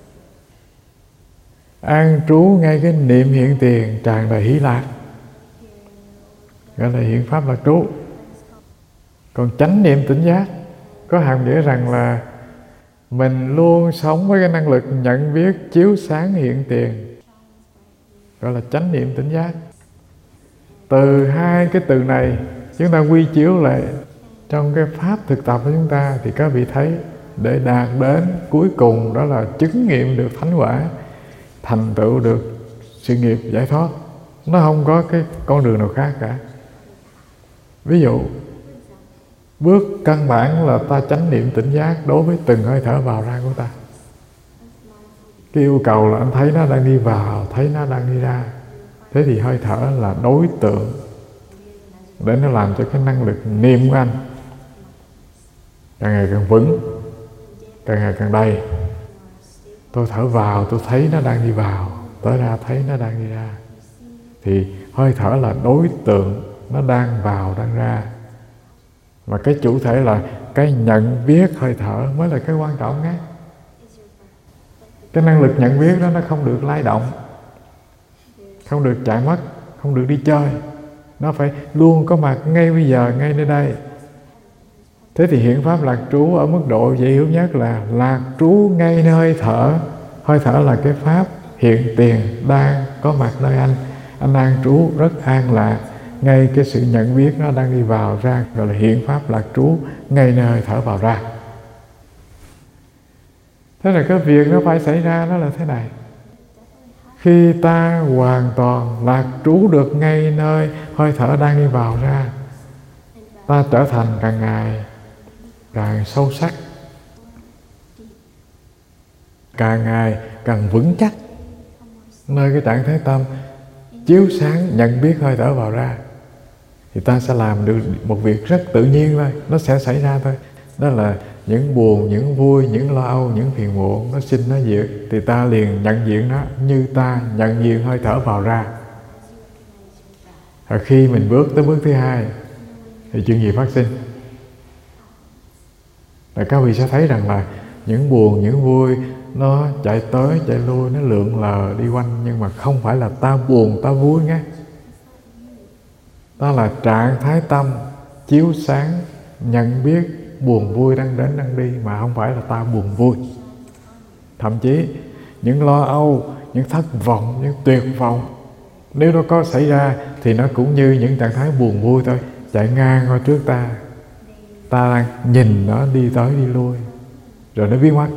[SPEAKER 1] An trú ngay cái niệm hiện tiền tràn đầy hỷ lạc, gọi là hiện pháp lạc trú. Còn chánh niệm tỉnh giác có hàm nghĩa rằng là Mình luôn sống với cái năng lực nhận biết chiếu sáng hiện tiền, gọi là chánh niệm tỉnh giác. Từ hai cái từ này chúng ta quy chiếu lại trong cái pháp thực tập của chúng ta, thì các vị thấy để đạt đến cuối cùng đó là chứng nghiệm được thánh quả, thành tựu được sự nghiệp giải thoát. Nó không có cái con đường nào khác cả. Ví dụ bước căn bản là ta chánh niệm tỉnh giác đối với từng hơi thở vào ra của ta. Cái yêu cầu là anh thấy nó đang đi vào, thấy nó đang đi ra. Thế thì hơi thở là đối tượng để nó làm cho cái năng lực niệm của anh càng ngày càng vững, càng ngày càng đầy. Tôi thở vào, tôi thấy nó đang đi vào, tới ra thấy nó đang đi ra. Thì hơi thở là đối tượng, nó đang vào, đang ra. Mà cái chủ thể là cái nhận biết hơi thở mới là cái quan trọng nhất. Cái năng lực nhận biết đó nó không được lay động, không được chạy mất, không được đi chơi. Nó phải luôn có mặt ngay bây giờ, ngay nơi đây. Thế thì hiện pháp lạc trú ở mức độ dễ hiểu nhất là lạc trú ngay nơi hơi thở. Hơi thở là cái pháp hiện tiền đang có mặt nơi anh. Anh an trú rất an lạc, ngay cái sự nhận biết nó đang đi vào ra, gọi là hiện pháp lạc trú ngay nơi hơi thở vào ra. Thế là cái việc nó phải xảy ra đó là thế này. Khi ta hoàn toàn lạc trú được ngay nơi hơi thở đang đi vào ra, ta trở thành càng ngày càng sâu sắc, càng ngày càng vững chắc nơi cái trạng thái tâm chiếu sáng nhận biết hơi thở vào ra. Thì ta sẽ làm được một việc rất tự nhiên thôi, nó sẽ xảy ra thôi. Đó là những buồn, những vui, những lo âu, những phiền muộn nó sinh nó diệt, thì ta liền nhận diện nó như ta nhận diện hơi thở vào ra. Và khi mình bước tới bước thứ hai thì chuyện gì phát sinh? Và các vị sẽ thấy rằng là những buồn, những vui nó chạy tới, chạy lui, nó lượn lờ đi quanh. Nhưng mà không phải là ta buồn, ta vui nghe. Đó là trạng thái tâm chiếu sáng, nhận biết buồn vui đang đến đang đi, mà không phải là ta buồn vui. Thậm chí những lo âu, những thất vọng, những tuyệt vọng, nếu nó có xảy ra thì nó cũng như những trạng thái buồn vui thôi, chạy ngang qua trước ta. Ta đang nhìn nó đi tới đi lui, rồi nó biến mất.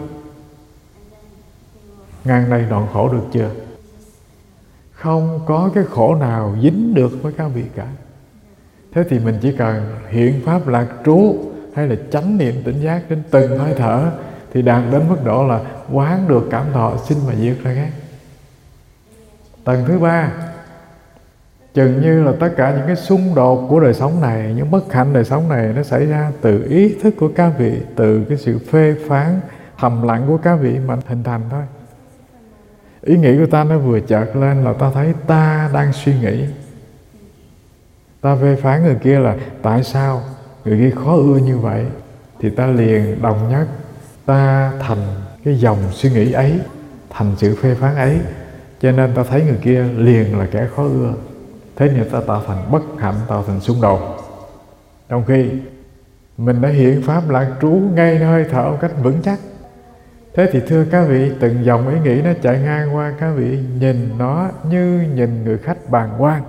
[SPEAKER 1] Ngang đây đoạn khổ được chưa? Không có cái khổ nào dính được với các vị cả. Thế thì mình chỉ cần hiện pháp lạc trú hay là chánh niệm tỉnh giác đến từng hơi thở thì đạt đến mức độ là quán được cảm thọ sinh và diệt rồi nghe. Tầng thứ ba, chừng như là tất cả những cái xung đột của đời sống này, những bất hạnh đời sống này nó xảy ra từ ý thức của các vị, từ cái sự phê phán thầm lặng của các vị mà hình thành thôi. Ý nghĩ của ta nó vừa chợt lên là ta thấy ta đang suy nghĩ. Ta phê phán người kia là tại sao người kia khó ưa như vậy, thì ta liền đồng nhất ta thành cái dòng suy nghĩ ấy, thành sự phê phán ấy, cho nên ta thấy người kia liền là kẻ khó ưa. Thế nên ta tạo thành bất hạnh, tạo thành xung đột. Trong khi mình đã hiện pháp lạc trú ngay nơi hơi thở một cách vững chắc. Thế thì thưa các vị, từng dòng ý nghĩ nó chạy ngang qua, các vị nhìn nó như nhìn người khách bàng quan.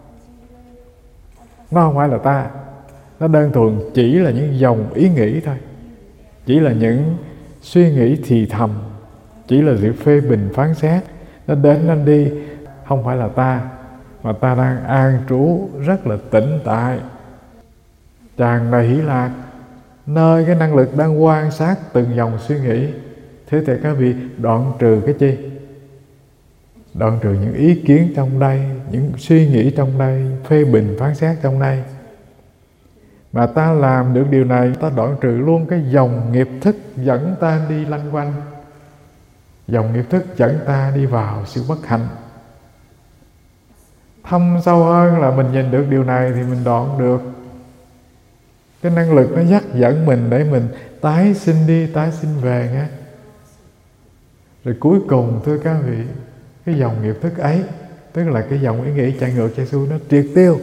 [SPEAKER 1] Nó không phải là ta, nó đơn thuần chỉ là những dòng ý nghĩ thôi, chỉ là những suy nghĩ thì thầm, chỉ là sự phê bình phán xét. Nó đến nó đi, không phải là ta, mà ta đang an trú rất là tĩnh tại, tràn đầy hỷ lạc, nơi cái năng lực đang quan sát từng dòng suy nghĩ. Thế thì các vị đoạn trừ cái chi? Đoạn trừ những ý kiến trong đây, những suy nghĩ trong đây, phê bình phán xét trong đây. Mà ta làm được điều này, ta đoạn trừ luôn cái dòng nghiệp thức dẫn ta đi lanh quanh, dòng nghiệp thức dẫn ta đi vào sự bất hạnh. Thâm sâu hơn là mình nhìn được điều này thì mình đoạn được cái năng lực nó dắt dẫn mình để mình tái sinh đi, tái sinh về nghe. Rồi cuối cùng thưa các vị, cái dòng nghiệp thức ấy, tức là cái dòng ý nghĩ chạy ngược chạy xuôi, nó triệt tiêu.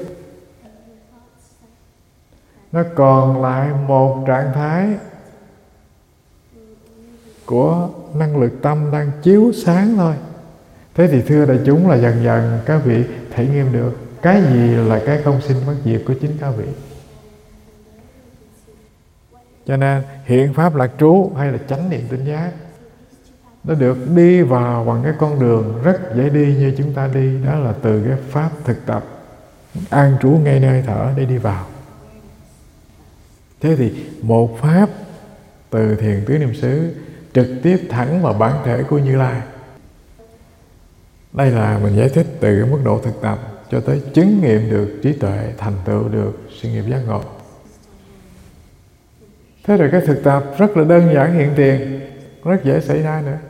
[SPEAKER 1] Nó còn lại một trạng thái của năng lực tâm đang chiếu sáng thôi. Thế thì thưa đại chúng là dần dần các vị thể nghiệm được cái gì là cái không sinh bất diệt của chính các vị. Cho nên hiện pháp lạc trú hay là chánh niệm tỉnh giác, nó được đi vào bằng cái con đường rất dễ đi như chúng ta đi. Đó là từ cái pháp thực tập an trú ngay nơi thở để đi vào. Thế thì một pháp từ thiền tứ niệm xứ trực tiếp thẳng vào bản thể của Như Lai. Đây là mình giải thích từ cái mức độ thực tập cho tới chứng nghiệm được trí tuệ, thành tựu được sự nghiệp giác ngộ. Thế rồi cái thực tập rất là đơn giản hiện tiền, rất dễ xảy ra nữa.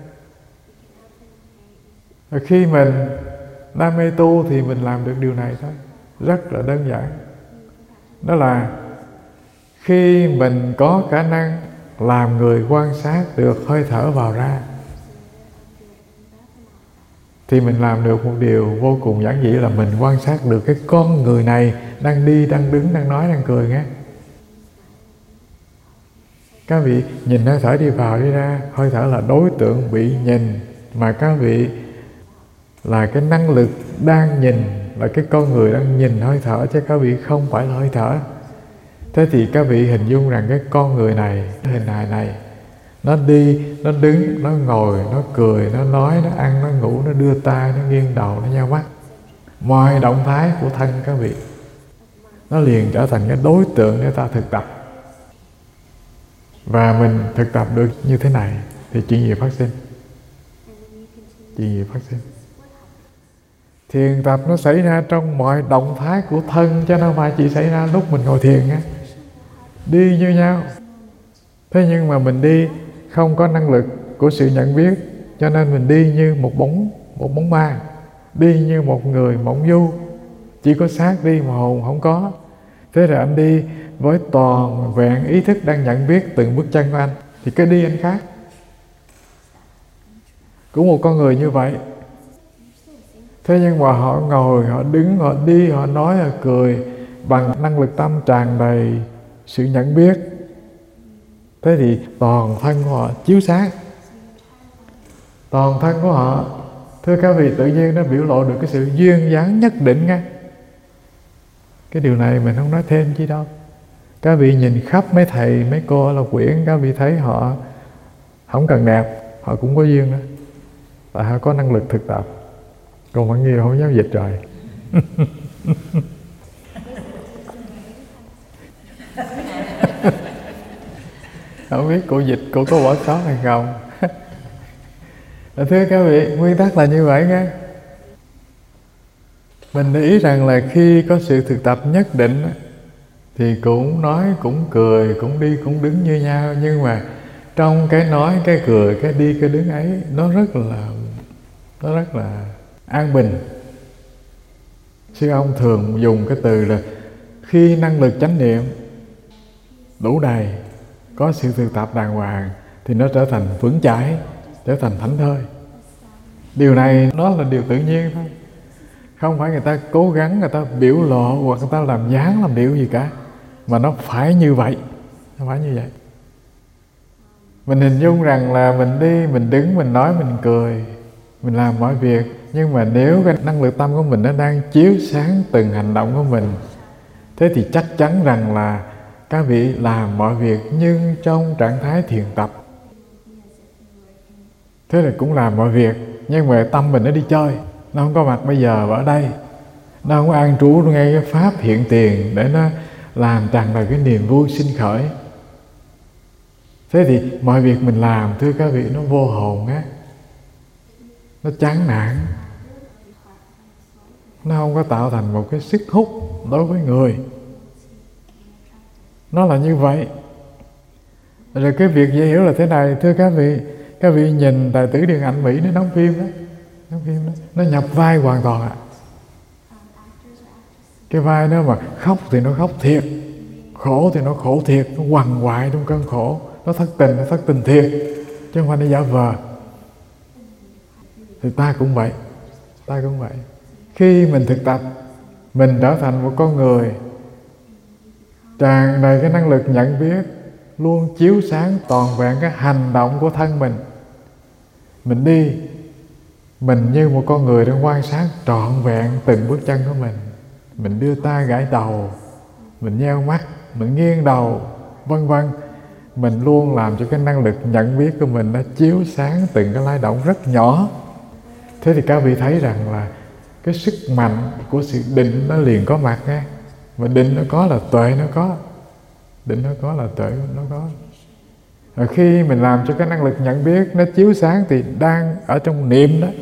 [SPEAKER 1] Rồi khi mình đam mê tu thì mình làm được điều này thôi, rất là đơn giản. Đó là khi mình có khả năng làm người quan sát được hơi thở vào ra, thì mình làm được một điều vô cùng giản dị là mình quan sát được cái con người này đang đi, đang đứng, đang nói, đang cười nghe. Các vị nhìn hơi thở đi vào đi ra, hơi thở là đối tượng bị nhìn, mà các vị là cái năng lực đang nhìn, là cái con người đang nhìn hơi thở, chứ các vị không phải là hơi thở. Thế thì các vị hình dung rằng cái con người này, cái hình hài này, nó đi, nó đứng, nó ngồi, nó cười, nó nói, nó ăn, nó ngủ, nó đưa tay, nó nghiêng đầu, nó nheo mắt. Mọi động thái của thân các vị, nó liền trở thành cái đối tượng để ta thực tập. Và mình thực tập được như thế này thì chuyện gì phát sinh? Chuyện gì phát sinh? Thiền tập nó xảy ra trong mọi động thái của thân, chứ không phải chỉ xảy ra lúc mình ngồi thiền á. Đi như nhau. Thế nhưng mà mình đi không có năng lực của sự nhận biết, cho nên mình đi như một bóng, một bóng ma, đi như một người mộng du, chỉ có xác đi mà hồn không có. Thế rồi anh đi với toàn vẹn ý thức đang nhận biết từng bước chân của anh, thì cái đi anh khác. Cũng một con người như vậy. Thế nhưng mà họ ngồi, họ đứng, họ đi, họ nói, họ cười bằng năng lực tâm tràn đầy sự nhận biết. Thế thì toàn thân của họ chiếu sáng. Toàn thân của họ, thưa các vị, tự nhiên nó biểu lộ được cái sự duyên dáng nhất định nghe. Cái điều này mình không nói thêm chi đâu. Các vị nhìn khắp mấy thầy, mấy cô ở Lộc Quyển, các vị thấy họ không cần đẹp, họ cũng có duyên đó. Tại họ có năng lực thực tập. Còn mọi người không dám dịch rồi. Không biết cô dịch, cô có bỏ sót hay không. Thưa các vị, nguyên tắc là như vậy nghe. Mình để ý rằng là khi có sự thực tập nhất định thì cũng nói, cũng cười, cũng đi, cũng đứng như nhau. Nhưng mà trong cái nói, cái cười, cái đi, cái đứng ấy, nó rất là Nó rất là an bình. Sư ông thường dùng cái từ là khi năng lực chánh niệm đủ đầy, có sự thực tập đàng hoàng, thì nó trở thành vững chãi, trở thành thảnh thơi. Điều này nó là điều tự nhiên thôi. Không phải người ta cố gắng, người ta biểu lộ hoặc người ta làm dáng làm điệu gì cả, mà nó phải như vậy. Nó phải như vậy. Mình hình dung rằng là mình đi, mình đứng, mình nói, mình cười, mình làm mọi việc. Nhưng mà nếu cái năng lực tâm của mình nó đang chiếu sáng từng hành động của mình, thế thì chắc chắn rằng là các vị làm mọi việc nhưng trong trạng thái thiền tập. Thế là cũng làm mọi việc, nhưng mà tâm mình nó đi chơi, nó không có mặt bây giờ và ở đây. Nó không có an trú ngay cái pháp hiện tiền để nó làm tràn đầy cái niềm vui sinh khởi. Thế thì mọi việc mình làm, thưa các vị, nó vô hồn á, nó chán nản, nó không có tạo thành một cái sức hút đối với người. Nó là như vậy. Rồi cái việc dễ hiểu là thế này, thưa các vị, các vị nhìn tài tử điện ảnh Mỹ nó đóng phim đó, đóng phim đó, nó nhập vai hoàn toàn ạ. À. Cái vai nó mà khóc thì nó khóc thiệt, khổ thì nó khổ thiệt, nó quằn quại trong cơn khổ, nó thất tình, nó thất tình thiệt, chứ không phải nó giả vờ. Thì ta cũng vậy, ta cũng vậy. Khi mình thực tập, mình trở thành một con người tràn đầy cái năng lực nhận biết, luôn chiếu sáng toàn vẹn cái hành động của thân mình. Mình đi, mình như một con người đang quan sát trọn vẹn từng bước chân của mình. Mình đưa tay gãi đầu, mình nheo mắt, mình nghiêng đầu, vân vân. Mình luôn làm cho cái năng lực nhận biết của mình nó chiếu sáng từng cái lay động rất nhỏ. Thế thì các vị thấy rằng là cái sức mạnh của sự định nó liền có mặt nghe. Mà định nó có là tuệ nó có. Định nó có là tuệ nó có. Và khi mình làm cho cái năng lực nhận biết nó chiếu sáng thì đang ở trong niệm đó.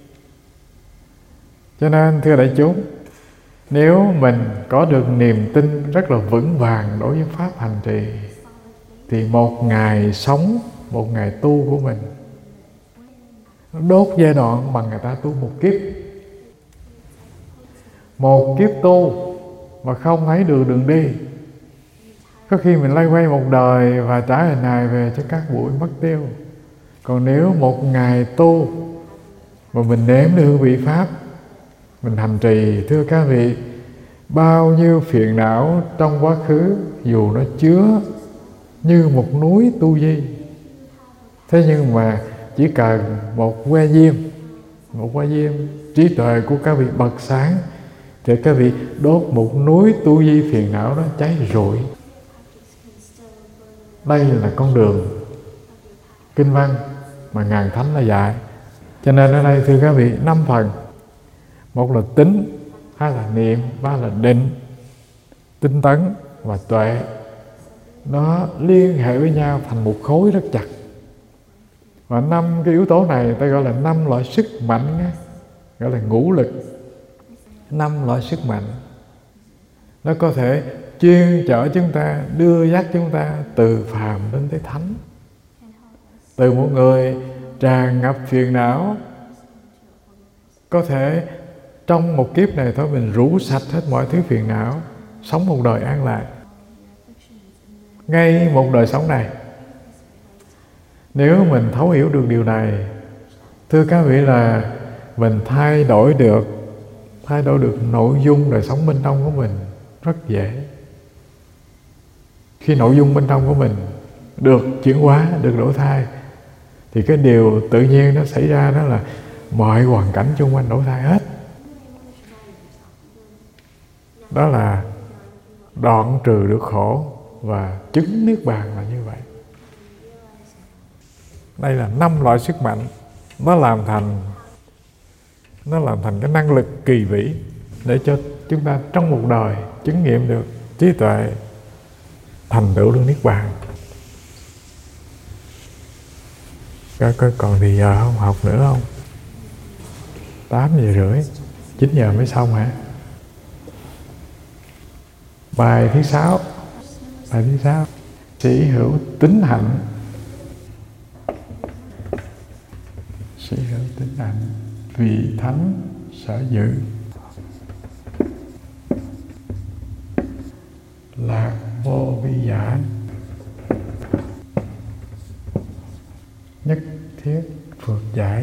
[SPEAKER 1] Cho nên thưa đại chúng, nếu mình có được niềm tin rất là vững vàng đối với pháp hành trì, thì một ngày sống, một ngày tu của mình nó đốt giai đoạn bằng người ta tu một kiếp. Một kiếp tu mà không thấy được đường đi, có khi mình lay quay một đời và trả hình hài về cho các bụi mất tiêu. Còn nếu một ngày tu mà mình nếm được hương vị pháp, mình hành trì, thưa các vị, bao nhiêu phiền não trong quá khứ dù nó chứa như một núi tu di, thế nhưng mà chỉ cần một que diêm, một que diêm trí tuệ của các vị bật sáng, thì các vị đốt một núi tu di phiền não đó cháy rụi. Đây là con đường kinh văn mà ngàn thánh đã dạy. Cho nên ở đây thưa các vị, năm phần: một là tính, hai là niệm, ba là định, tinh tấn và tuệ. Nó liên hệ với nhau thành một khối rất chặt. Và năm cái yếu tố này ta gọi là năm loại sức mạnh, gọi là ngũ lực. Năm loại sức mạnh nó có thể chuyên chở chúng ta, đưa dắt chúng ta từ phàm đến tới thánh. Từ một người tràn ngập phiền não, có thể trong một kiếp này thôi mình rũ sạch hết mọi thứ phiền não, sống một đời an lạc ngay một đời sống này. Nếu mình thấu hiểu được điều này, thưa các vị, là mình thay đổi được thay đổi được nội dung đời sống bên trong của mình rất dễ. Khi nội dung bên trong của mình được chuyển hóa, được đổi thay, thì cái điều tự nhiên nó xảy ra đó là mọi hoàn cảnh xung quanh đổi thay hết. Đó là đoạn trừ được khổ và chứng niết bàn là như vậy. Đây là năm loại sức mạnh, nó làm thành nó làm thành cái năng lực kỳ vĩ để cho chúng ta trong một đời chứng nghiệm được trí tuệ, thành tựu được niết bàn. Coi coi còn thì giờ không, học nữa không? Tám giờ rưỡi, chín giờ mới xong hả? Bài thứ sáu. Bài thứ sáu: sĩ hữu tín hạnh. Sĩ hữu tín hạnh, vì thánh sở dự, lạc vô vi giả, nhất thiết phược giải.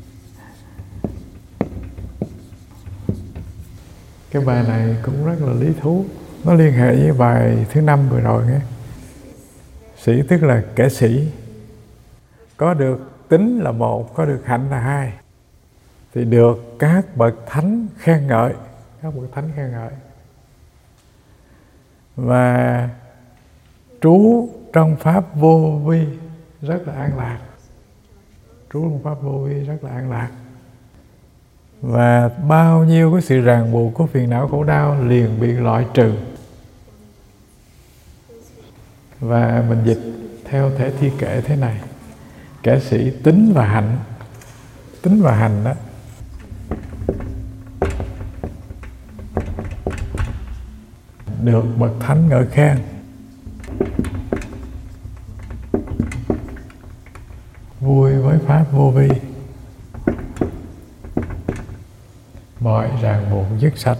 [SPEAKER 1] Cái bài này cũng rất là lý thú. Nó liên hệ với bài thứ năm vừa rồi nghe. Sĩ tức là kẻ sĩ. Có được tính là một, có được hạnh là hai, thì được các bậc thánh khen ngợi. Các bậc thánh khen ngợi. Và trú trong pháp vô vi rất là an lạc. Trú trong pháp vô vi rất là an lạc. Và bao nhiêu cái sự ràng buộc của phiền não khổ đau liền bị loại trừ. Và mình dịch theo thể thi kệ thế này: kẻ sĩ tính và hạnh. Tính và hành đó, được bậc thánh ngợi khen. Vui với pháp vô vi, mọi ràng buộc dứt sạch.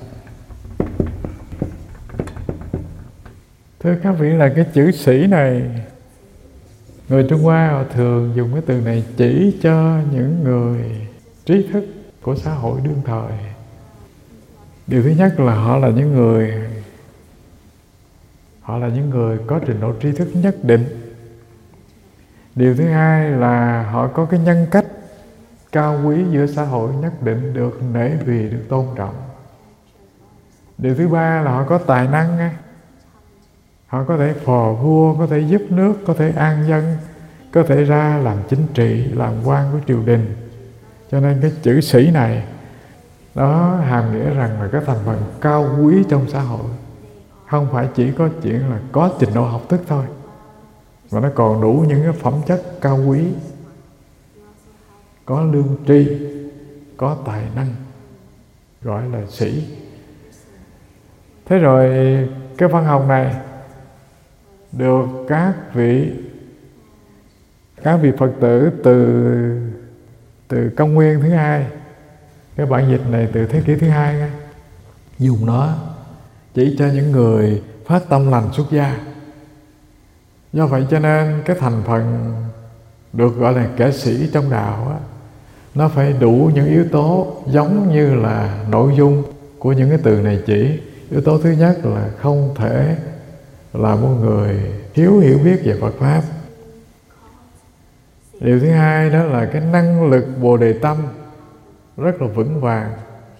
[SPEAKER 1] Thưa các vị, là cái chữ sĩ này, người Trung Hoa họ thường dùng cái từ này chỉ cho những người trí thức của xã hội đương thời. Điều thứ nhất là họ là những người Họ là những người có trình độ tri thức nhất định. Điều thứ hai là họ có cái nhân cách cao quý giữa xã hội nhất định, được nể vì, được tôn trọng. Điều thứ ba là họ có tài năng. Họ có thể phò vua, có thể giúp nước, có thể an dân, có thể ra làm chính trị, làm quan của triều đình. Cho nên cái chữ sĩ này nó hàm nghĩa rằng là cái thành phần cao quý trong xã hội. Không phải chỉ có chuyện là có trình độ học thức thôi, mà nó còn đủ những cái phẩm chất cao quý, có lương tri, có tài năng, gọi là sĩ. Thế rồi cái văn học này được các vị các vị Phật tử từ từ công nguyên thứ hai, cái bản dịch này từ thế kỷ thứ hai nha, dùng nó chỉ cho những người phát tâm lành xuất gia. Do vậy cho nên cái thành phần được gọi là kẻ sĩ trong đạo á, nó phải đủ những yếu tố giống như là nội dung của những cái từ này chỉ. Yếu tố thứ nhất là không thể là một người thiếu hiểu biết về Phật Pháp. Điều thứ hai đó là cái năng lực Bồ Đề Tâm rất là vững vàng.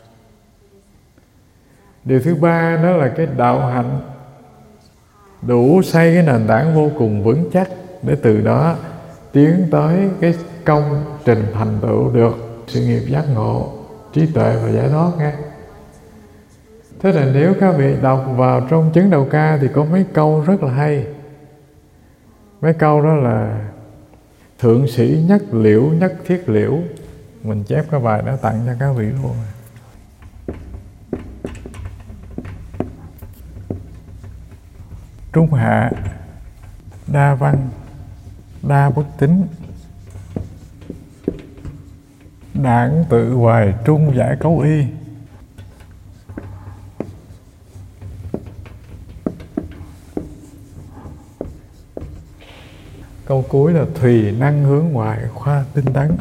[SPEAKER 1] Điều thứ ba đó là cái đạo hạnh đủ xây cái nền tảng vô cùng vững chắc, để từ đó tiến tới cái công trình thành tựu được sự nghiệp giác ngộ, trí tuệ và giải thoát nghe. Thế là nếu các vị đọc vào trong Chứng Đầu Ca thì có mấy câu rất là hay. Mấy câu đó là thượng sĩ nhất liễu nhất thiết liễu. Mình chép cái bài đó tặng cho các vị luôn. Trung hạ đa văn đa bất tín, đảng tự hoài trung giải cấu y. Câu cuối là thùy năng hướng ngoại khoa tinh tấn.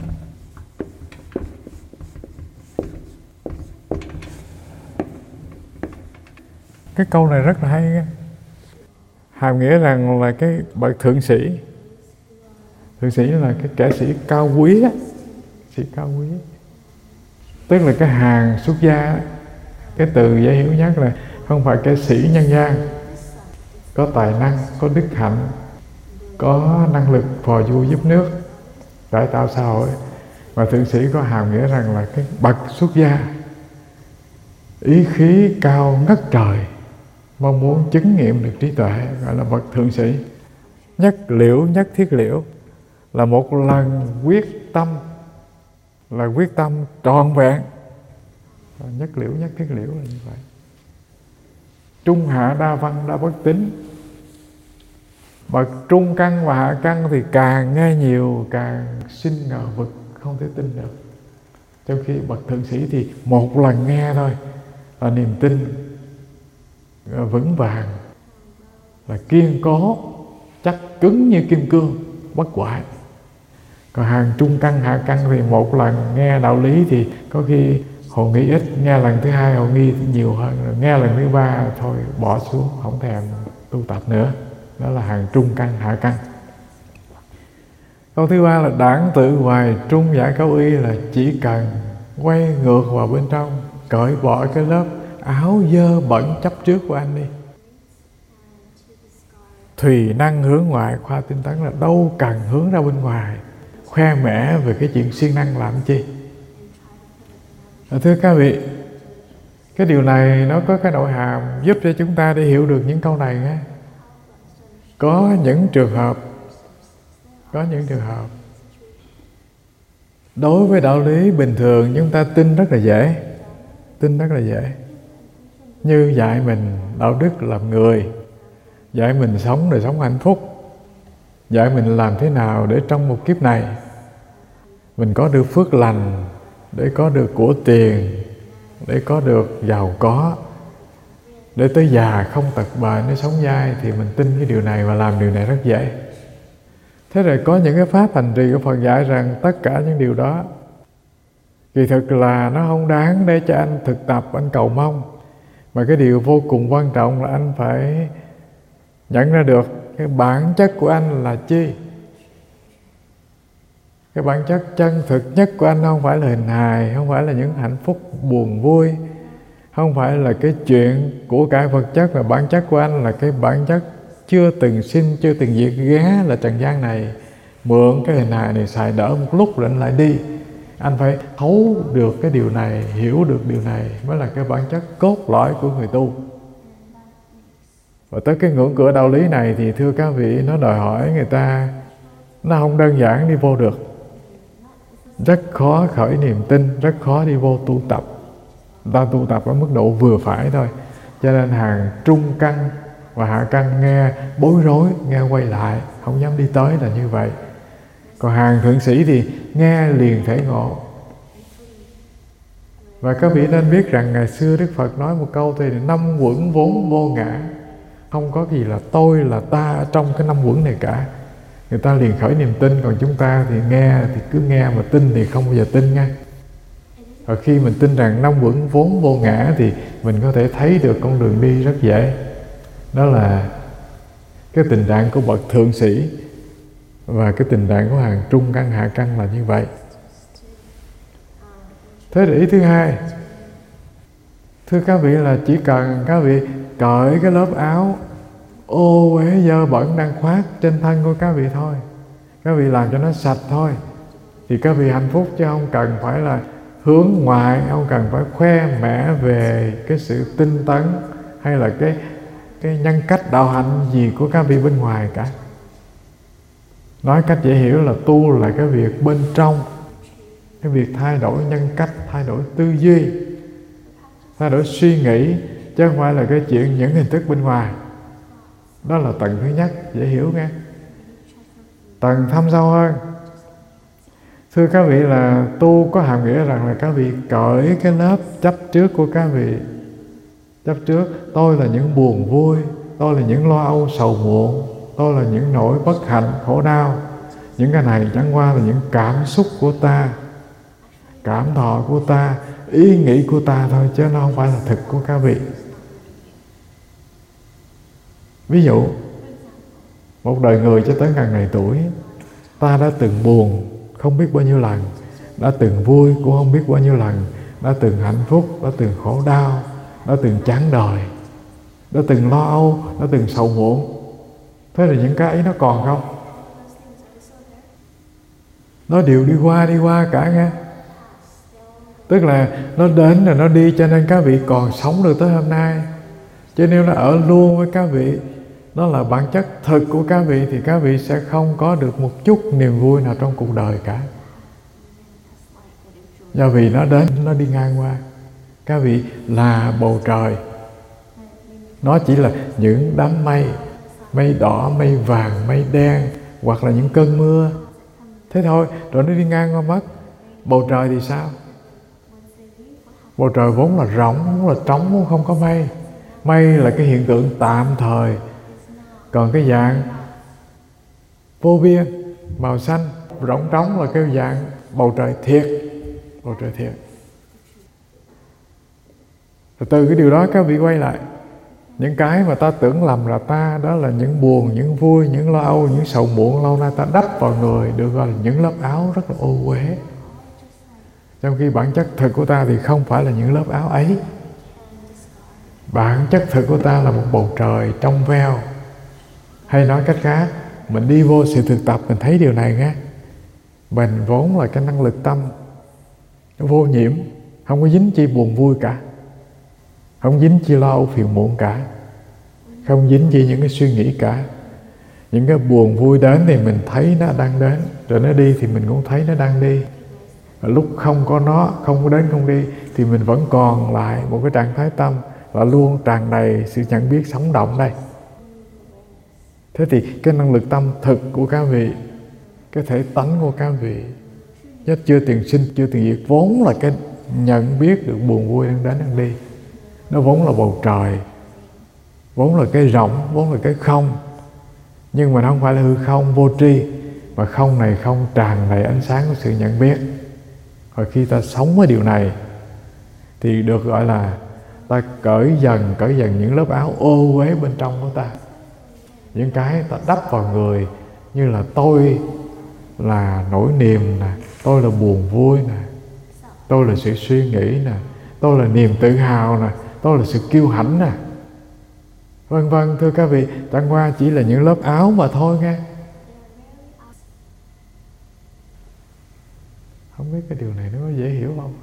[SPEAKER 1] Cái câu này rất là hay nghe. Hàm nghĩa rằng là cái bậc thượng sĩ, thượng sĩ là cái kẻ sĩ cao quý á, sĩ cao quý, tức là cái hàng xuất gia. Cái từ dễ hiểu nhất là không phải kẻ sĩ nhân gian, có tài năng, có đức hạnh, có năng lực phò du giúp nước, cải tạo xã hội. Và thượng sĩ có hàm nghĩa rằng là cái bậc xuất gia, ý khí cao ngất trời, mong muốn chứng nghiệm được trí tuệ, gọi là bậc thượng sĩ. Nhất liễu nhất thiết liễu là một lần quyết tâm, là quyết tâm trọn vẹn. Nhất liễu nhất thiết liễu là như vậy. Trung hạ đa văn đa bất tín. Bậc trung căn và hạ căn thì càng nghe nhiều càng sinh ngờ vực, không thể tin được. Trong khi bậc thượng sĩ thì một lần nghe thôi là niềm tin vững vàng, là kiên cố, chắc cứng như kim cương, bất hoại. Còn hàng trung căn hạ căn thì một lần nghe đạo lý thì có khi họ nghĩ ít, nghe lần thứ hai họ nghi nhiều hơn, rồi nghe lần thứ ba thôi bỏ xuống, không thèm tu tập nữa. Đó là hàng trung căn hạ căn. Câu thứ ba là đảng tự hoài trung giải cấu y, là chỉ cần quay ngược vào bên trong, cởi bỏ cái lớp áo dơ bẩn chấp trước của anh đi. Thùy năng hướng ngoại khoa tinh tấn là đâu cần hướng ra bên ngoài khoe mẽ về cái chuyện siêng năng làm chi. Thưa các vị, cái điều này nó có cái nội hàm giúp cho chúng ta để hiểu được những câu này nhé. Có những trường hợp Có những trường hợp đối với đạo lý bình thường chúng ta tin rất là dễ, tin rất là dễ. Như dạy mình đạo đức làm người, dạy mình sống đời sống hạnh phúc, dạy mình làm thế nào để trong một kiếp này mình có được phước lành, để có được của tiền, để có được giàu có, để tới già không tật bệnh, để sống dai, thì mình tin cái điều này và làm điều này rất dễ. Thế rồi có những cái pháp hành trì của Phật dạy rằng tất cả những điều đó kỳ thực là nó không đáng để cho anh thực tập, anh cầu mong. Mà cái điều vô cùng quan trọng là anh phải nhận ra được cái bản chất của anh là chi. Cái bản chất chân thực nhất của anh không phải là hình hài, không phải là những hạnh phúc buồn vui, không phải là cái chuyện của cải vật chất, mà bản chất của anh là cái bản chất chưa từng sinh, chưa từng diệt, ghé là trần gian này, mượn cái hình hài này xài đỡ một lúc rồi anh lại đi. Anh phải thấu được cái điều này, hiểu được điều này mới là cái bản chất cốt lõi của người tu. Và tới cái ngưỡng cửa đạo lý này thì thưa các vị, nó đòi hỏi người ta, nó không đơn giản đi vô được. Rất khó khởi niềm tin, rất khó đi vô tu tập. Ta tu tập ở mức độ vừa phải thôi. Cho nên hàng trung căn và hạ căn nghe bối rối, nghe quay lại, không dám đi tới là như vậy. Còn hàng thượng sĩ thì nghe liền thể ngộ. Và các vị nên biết rằng ngày xưa Đức Phật nói một câu thì năm uẩn vốn vô ngã. Không có gì là tôi, là ta ở trong cái năm uẩn này cả. Người ta liền khởi niềm tin. Còn chúng ta thì nghe thì cứ nghe, mà tin thì không bao giờ tin nha. Và khi mình tin rằng năm uẩn vốn vô ngã thì mình có thể thấy được con đường đi rất dễ. Đó là cái tình trạng của bậc thượng sĩ. Và cái tình trạng của hàng trung căn hạ căn là như vậy. Thế để ý thứ hai, thưa các vị, là chỉ cần các vị cởi cái lớp áo ô uế dơ bẩn đang khoác trên thân của các vị thôi, các vị làm cho nó sạch thôi, thì các vị hạnh phúc, chứ không cần phải là hướng ngoại, không cần phải khoe mẽ về cái sự tinh tấn hay là cái, cái nhân cách đạo hạnh gì của các vị bên ngoài cả. Nói cách dễ hiểu là tu là cái việc bên trong, cái việc thay đổi nhân cách, thay đổi tư duy, thay đổi suy nghĩ, chứ không phải là cái chuyện những hình thức bên ngoài. Đó là tầng thứ nhất, dễ hiểu nghe. Tầng thâm sâu hơn, thưa các vị, là tu có hàm nghĩa rằng là các vị cởi cái lớp chấp trước của các vị. Chấp trước, tôi là những buồn vui, tôi là những lo âu sầu muộn, tôi là những nỗi bất hạnh khổ đau. Những cái này chẳng qua là những cảm xúc của ta, cảm thọ của ta, ý nghĩ của ta thôi, chứ nó không phải là thực của các vị. Ví dụ, một đời người cho tới ngàn ngày tuổi, ta đã từng buồn không biết bao nhiêu lần, đã từng vui cũng không biết bao nhiêu lần, đã từng hạnh phúc, đã từng khổ đau, đã từng chán đời, đã từng lo âu, đã từng sầu muộn. Thế là những cái ấy nó còn không? Nó đều đi qua đi qua cả nghe. Tức là nó đến rồi nó đi, cho nên các vị còn sống được tới hôm nay. Chứ nếu nó ở luôn với các vị, nó là bản chất thực của các vị, thì các vị sẽ không có được một chút niềm vui nào trong cuộc đời cả. Do vì nó đến, nó đi ngang qua. Các vị là bầu trời, nó chỉ là những đám mây, mây đỏ, mây vàng, mây đen, hoặc là những cơn mưa. Thế thôi, rồi nó đi ngang qua mất. Bầu trời thì sao? Bầu trời vốn là rỗng, vốn là trống, vốn không có mây. Mây là cái hiện tượng tạm thời. Còn cái dạng vô biên, màu xanh, rỗng trống là cái dạng bầu trời thiệt. Bầu trời thiệt. Rồi từ cái điều đó các vị quay lại. Những cái mà ta tưởng lầm là ta, đó là những buồn, những vui, những lo âu, những sầu muộn lâu nay ta đắp vào người, được gọi là những lớp áo rất là ô uế. Trong khi bản chất thực của ta thì không phải là những lớp áo ấy. Bản chất thực của ta là một bầu trời trong veo. Hay nói cách khác, mình đi vô sự thực tập, mình thấy điều này nghe. Mình vốn là cái năng lực tâm vô nhiễm, không có dính chi buồn vui cả, không dính chi lo âu phiền muộn cả, không dính chi những cái suy nghĩ cả. Những cái buồn vui đến thì mình thấy nó đang đến, rồi nó đi thì mình cũng thấy nó đang đi. Và lúc không có nó, không có đến không đi, thì mình vẫn còn lại một cái trạng thái tâm là luôn tràn đầy sự nhận biết sống động đây. Thế thì cái năng lực tâm thực của các vị, cái thể tánh của các vị, nhất chưa từng sinh, chưa từng diệt, vốn là cái nhận biết được buồn vui đang đến đang đi. Nó vốn là bầu trời, vốn là cái rỗng, vốn là cái không. Nhưng mà nó không phải là hư không vô tri, mà không này không tràn đầy ánh sáng của sự nhận biết. Và khi ta sống với điều này thì được gọi là ta cởi dần, cởi dần những lớp áo ô uế bên trong của ta. những cái ta đắp vào người, như là tôi là nỗi niềm nè, tôi là buồn vui nè, tôi là sự suy nghĩ nè, tôi là niềm tự hào nè, tôi là sự kiêu hãnh nè, vân vân. Thưa các vị, chẳng qua chỉ là những lớp áo mà thôi nghe. Không biết cái điều này nó có dễ hiểu không?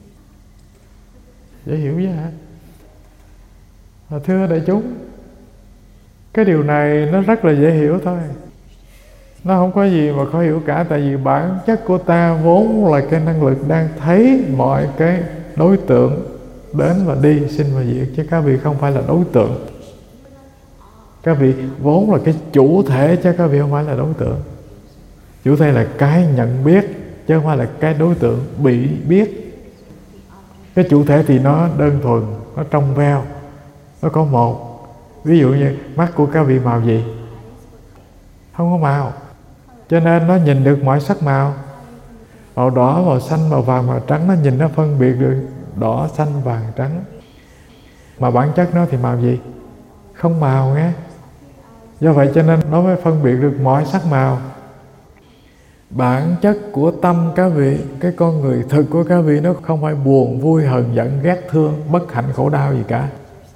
[SPEAKER 1] Dễ hiểu chứ hả? À, thưa đại chúng, cái điều này nó rất là dễ hiểu thôi. Nó không có gì mà khó hiểu cả. Tại vì bản chất của ta vốn là cái năng lực đang thấy mọi cái đối tượng đến và đi, sinh và diệt, chứ các vị không phải là đối tượng. Các vị vốn là cái chủ thể, chứ các vị không phải là đối tượng. Chủ thể là cái nhận biết, chứ không phải là cái đối tượng bị biết. Cái chủ thể thì nó đơn thuần, nó trong veo, nó có một. Ví dụ như mắt của các vị màu gì? Không có màu, cho nên nó nhìn được mọi sắc màu. Màu đỏ, màu xanh, màu vàng, màu trắng, nó nhìn nó phân biệt được đỏ, xanh, vàng, trắng. Mà bản chất nó thì màu gì? Không màu nghe. Do vậy cho nên nó mới phân biệt được mọi sắc màu. Bản chất của tâm các vị, cái con người thực của các vị, nó không phải buồn, vui, hờn, giận, ghét, thương, bất hạnh, khổ đau gì cả.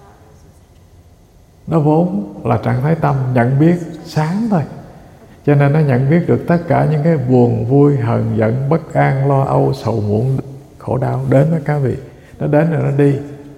[SPEAKER 1] Nó vốn là trạng thái tâm nhận biết sáng thôi. Cho nên nó nhận biết được tất cả những cái buồn, vui, hờn, giận, bất an, lo âu, sầu muộn, khổ đau đến với các vị. Nó đến rồi nó đi.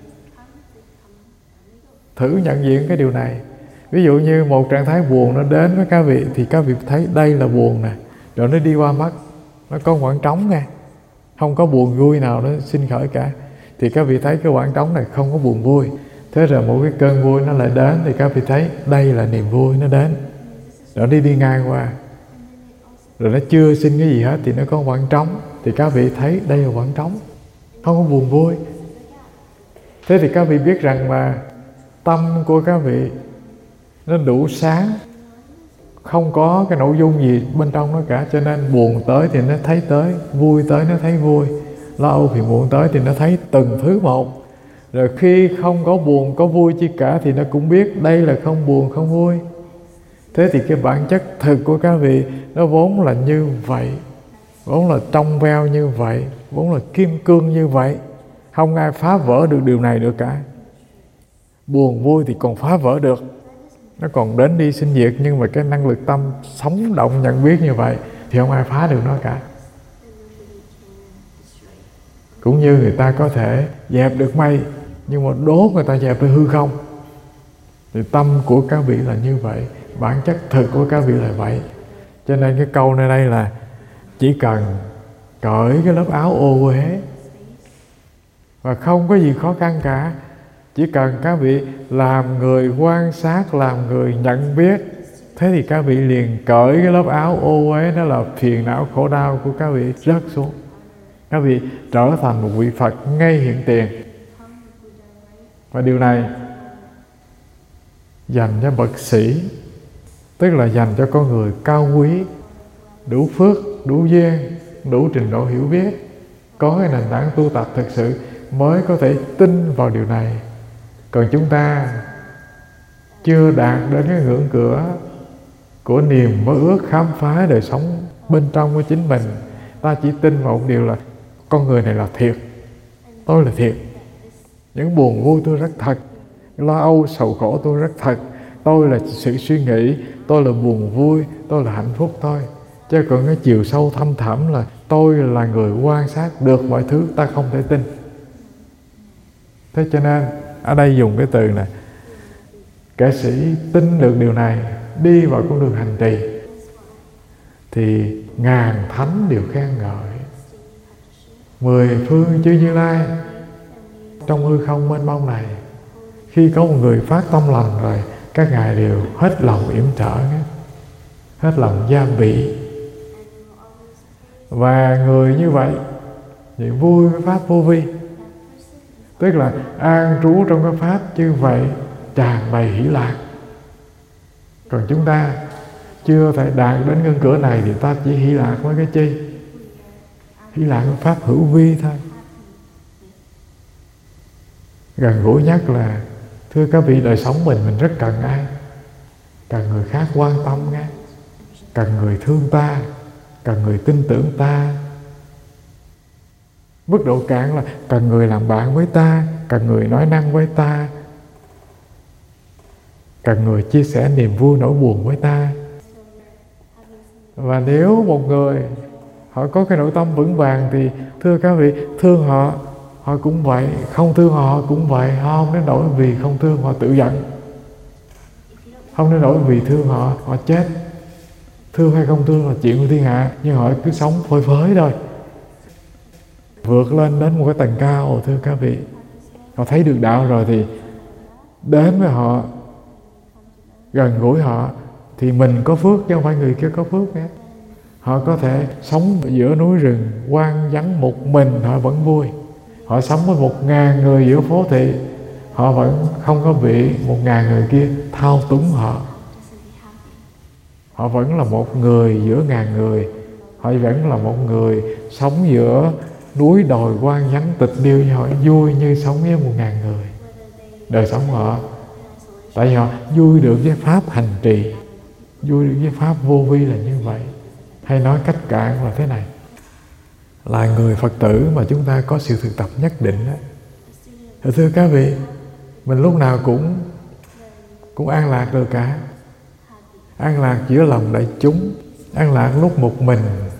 [SPEAKER 1] Thử nhận diện cái điều này. Ví dụ như một trạng thái buồn nó đến với các vị, thì các vị thấy đây là buồn nè, rồi nó đi qua mất, nó có khoảng trống nghe, không có buồn vui nào nó sinh khởi cả. Thì các vị thấy cái khoảng trống này không có buồn vui. Thế rồi một cái cơn vui nó lại đến, thì các vị thấy đây là niềm vui nó đến, rồi nó đi ngang qua, rồi nó chưa sinh cái gì hết, thì nó có khoảng trống. Thì các vị thấy đây là khoảng trống, không có buồn vui. Thế thì các vị biết rằng mà tâm của các vị nó đủ sáng, không có cái nội dung gì bên trong nó cả. Cho nên buồn tới thì nó thấy tới, vui tới nó thấy vui, lo âu thì muộn tới thì nó thấy từng thứ một. Rồi khi không có buồn, có vui chi cả, thì nó cũng biết đây là không buồn, không vui. Thế thì cái bản chất thực của các vị nó vốn là như vậy, vốn là trong veo như vậy, vốn là kim cương như vậy. Không ai phá vỡ được điều này được cả. Buồn vui thì còn phá vỡ được, nó còn đến đi sinh diệt. Nhưng mà cái năng lực tâm sống động nhận biết như vậy thì không ai phá được nó cả. Cũng như người ta có thể dẹp được mây, nhưng mà đố người ta dẹp được hư không. Thì tâm của các vị là như vậy, bản chất thực của các vị là vậy. Cho nên cái câu nơi đây là chỉ cần cởi cái lớp áo ô uế, và không có gì khó khăn cả. Chỉ cần các vị làm người quan sát, làm người nhận biết, thế thì các vị liền cởi cái lớp áo ô uế, đó là phiền não khổ đau của các vị rớt xuống. Các vị trở thành một vị Phật ngay hiện tiền. Và điều này dành cho bậc sĩ, tức là dành cho con người cao quý, đủ phước, đủ duyên, đủ trình độ hiểu biết, có cái nền tảng tu tập thực sự mới có thể tin vào điều này. Còn chúng ta chưa đạt đến cái ngưỡng cửa của niềm mơ ước khám phá đời sống bên trong của chính mình. Ta chỉ tin vào một điều là con người này là thiệt, tôi là thiệt. Những buồn vui tôi rất thật, lo âu sầu khổ tôi rất thật. Tôi là sự suy nghĩ, tôi là buồn vui, tôi là hạnh phúc thôi. Chứ còn cái chiều sâu thâm thẳm là tôi là người quan sát được mọi thứ, ta không thể tin. Thế cho nên ở đây dùng cái từ này, kẻ sĩ tin được điều này, đi vào con đường hành trì, thì ngàn thánh đều khen ngợi. Mười phương chư Như Lai trong hư không mênh mông này, khi có một người phát tâm lành rồi, các ngài đều hết lòng yểm trợ, hết lòng giam bị. Và người như vậy thì vui với pháp vô vi, tức là an trú trong cái pháp như vậy, tràn đầy hỷ lạc. Còn chúng ta chưa thể đạt đến ngưỡng cửa này, thì ta chỉ hỷ lạc với cái chi? Hỷ lạc với pháp hữu vi thôi. Gần gũi nhất là, thưa các vị, đời sống mình mình rất cần ai? cần người khác quan tâm nghe, cần người thương ta, cần người tin tưởng ta. Mức độ cạn là cần người làm bạn với ta, cần người nói năng với ta, cần người chia sẻ niềm vui nỗi buồn với ta. Và nếu một người họ có cái nội tâm vững vàng thì thưa các vị, thương họ, họ cũng vậy, không thương họ cũng vậy. Họ không đến nỗi vì không thương họ tự giận, không đến nỗi vì thương họ họ chết. Thương hay không thương là chuyện của thiên hạ, nhưng họ cứ sống phơi phới thôi. Vượt lên đến một cái tầng cao, thưa các vị, họ thấy được đạo rồi thì đến với họ, gần gũi họ, thì mình có phước chứ không phải người kia có phước nhé. Họ có thể sống giữa núi rừng hoang vắng một mình, họ vẫn vui. Họ sống với một ngàn người giữa phố thị, họ vẫn không có bị một ngàn người kia thao túng họ. Họ vẫn là một người giữa ngàn người. Họ vẫn là một người sống giữa núi đồi hoang vắng tịch điêu, họ vui như sống với một ngàn người. Đời sống họ, tại vì họ vui được với pháp hành trì, vui được với pháp vô vi là như vậy. Hay nói cách cạn là thế này, là người Phật tử mà chúng ta có sự thực tập nhất định đó. Thì thưa các vị, mình lúc nào cũng cũng an lạc được cả. An lạc giữa lòng đại chúng, an lạc lúc một mình,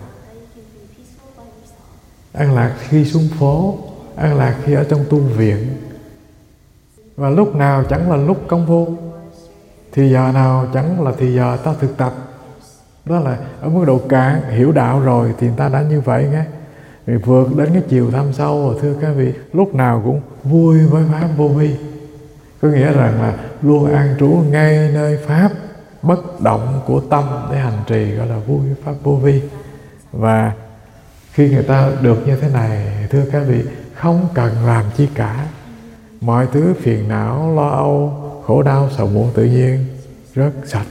[SPEAKER 1] an lạc khi xuống phố, an lạc khi ở trong tu viện. Và lúc nào chẳng là lúc công phu, thì giờ nào chẳng là thì giờ ta thực tập. Đó là ở mức độ cạn, hiểu đạo rồi thì người ta đã như vậy nghe. Rồi vượt đến cái chiều thâm sâu rồi, thưa các vị, lúc nào cũng vui với pháp vô vi. Có nghĩa rằng là luôn an trú ngay nơi pháp bất động của tâm để hành trì, gọi là vui với pháp vô vi. Và khi người ta được như thế này, thưa các vị, không cần làm chi cả. Mọi thứ phiền não, lo âu, khổ đau, sầu muộn tự nhiên rớt sạch.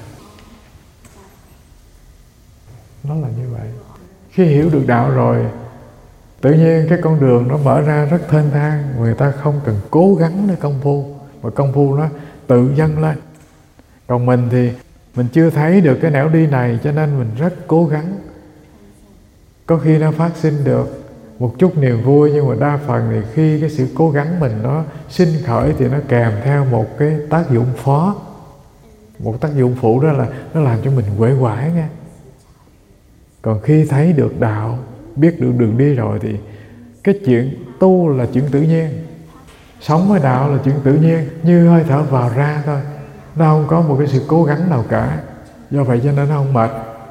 [SPEAKER 1] Nó là như vậy. Khi hiểu được đạo rồi, tự nhiên cái con đường nó mở ra rất thênh thang. Người ta không cần cố gắng để công phu, mà công phu nó tự dâng lên. Còn mình thì mình chưa thấy được cái nẻo đi này, cho nên mình rất cố gắng. Có khi nó phát sinh được một chút niềm vui, nhưng mà đa phần thì khi cái sự cố gắng mình nó sinh khởi thì nó kèm theo một cái tác dụng phó. Một tác dụng phụ đó là nó làm cho mình uể oải nghe. Còn khi thấy được đạo, biết được đường đi rồi thì cái chuyện tu là chuyện tự nhiên. Sống với đạo là chuyện tự nhiên, như hơi thở vào ra thôi. Nó không có một cái sự cố gắng nào cả. Do vậy cho nên nó không mệt.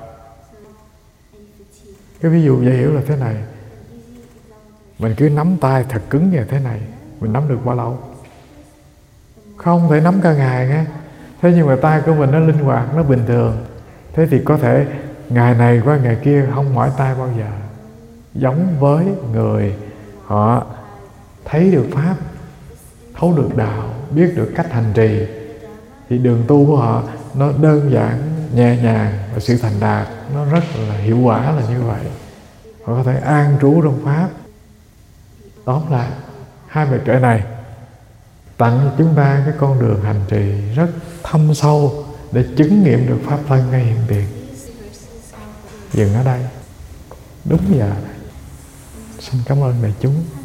[SPEAKER 1] Cái ví dụ dễ hiểu là thế này. Mình cứ nắm tay thật cứng như thế này, mình nắm được bao lâu? Không thể nắm cả ngày nghe. Thế nhưng mà tay của mình nó linh hoạt, nó bình thường. Thế thì có thể ngày này qua ngày kia không mỏi tay bao giờ. Giống với người họ thấy được pháp, thấu được đạo, biết được cách hành trì, thì đường tu của họ nó đơn giản, nhẹ nhàng, và sự thành đạt nó rất là hiệu quả là như vậy. Họ có thể an trú trong pháp. Tóm lại, hai bài kệ này tặng cho chúng ta cái con đường hành trì rất thâm sâu để chứng nghiệm được pháp thân ngay hiện tiền. Dừng ở đây, đúng giờ này. Xin cảm ơn đại chúng.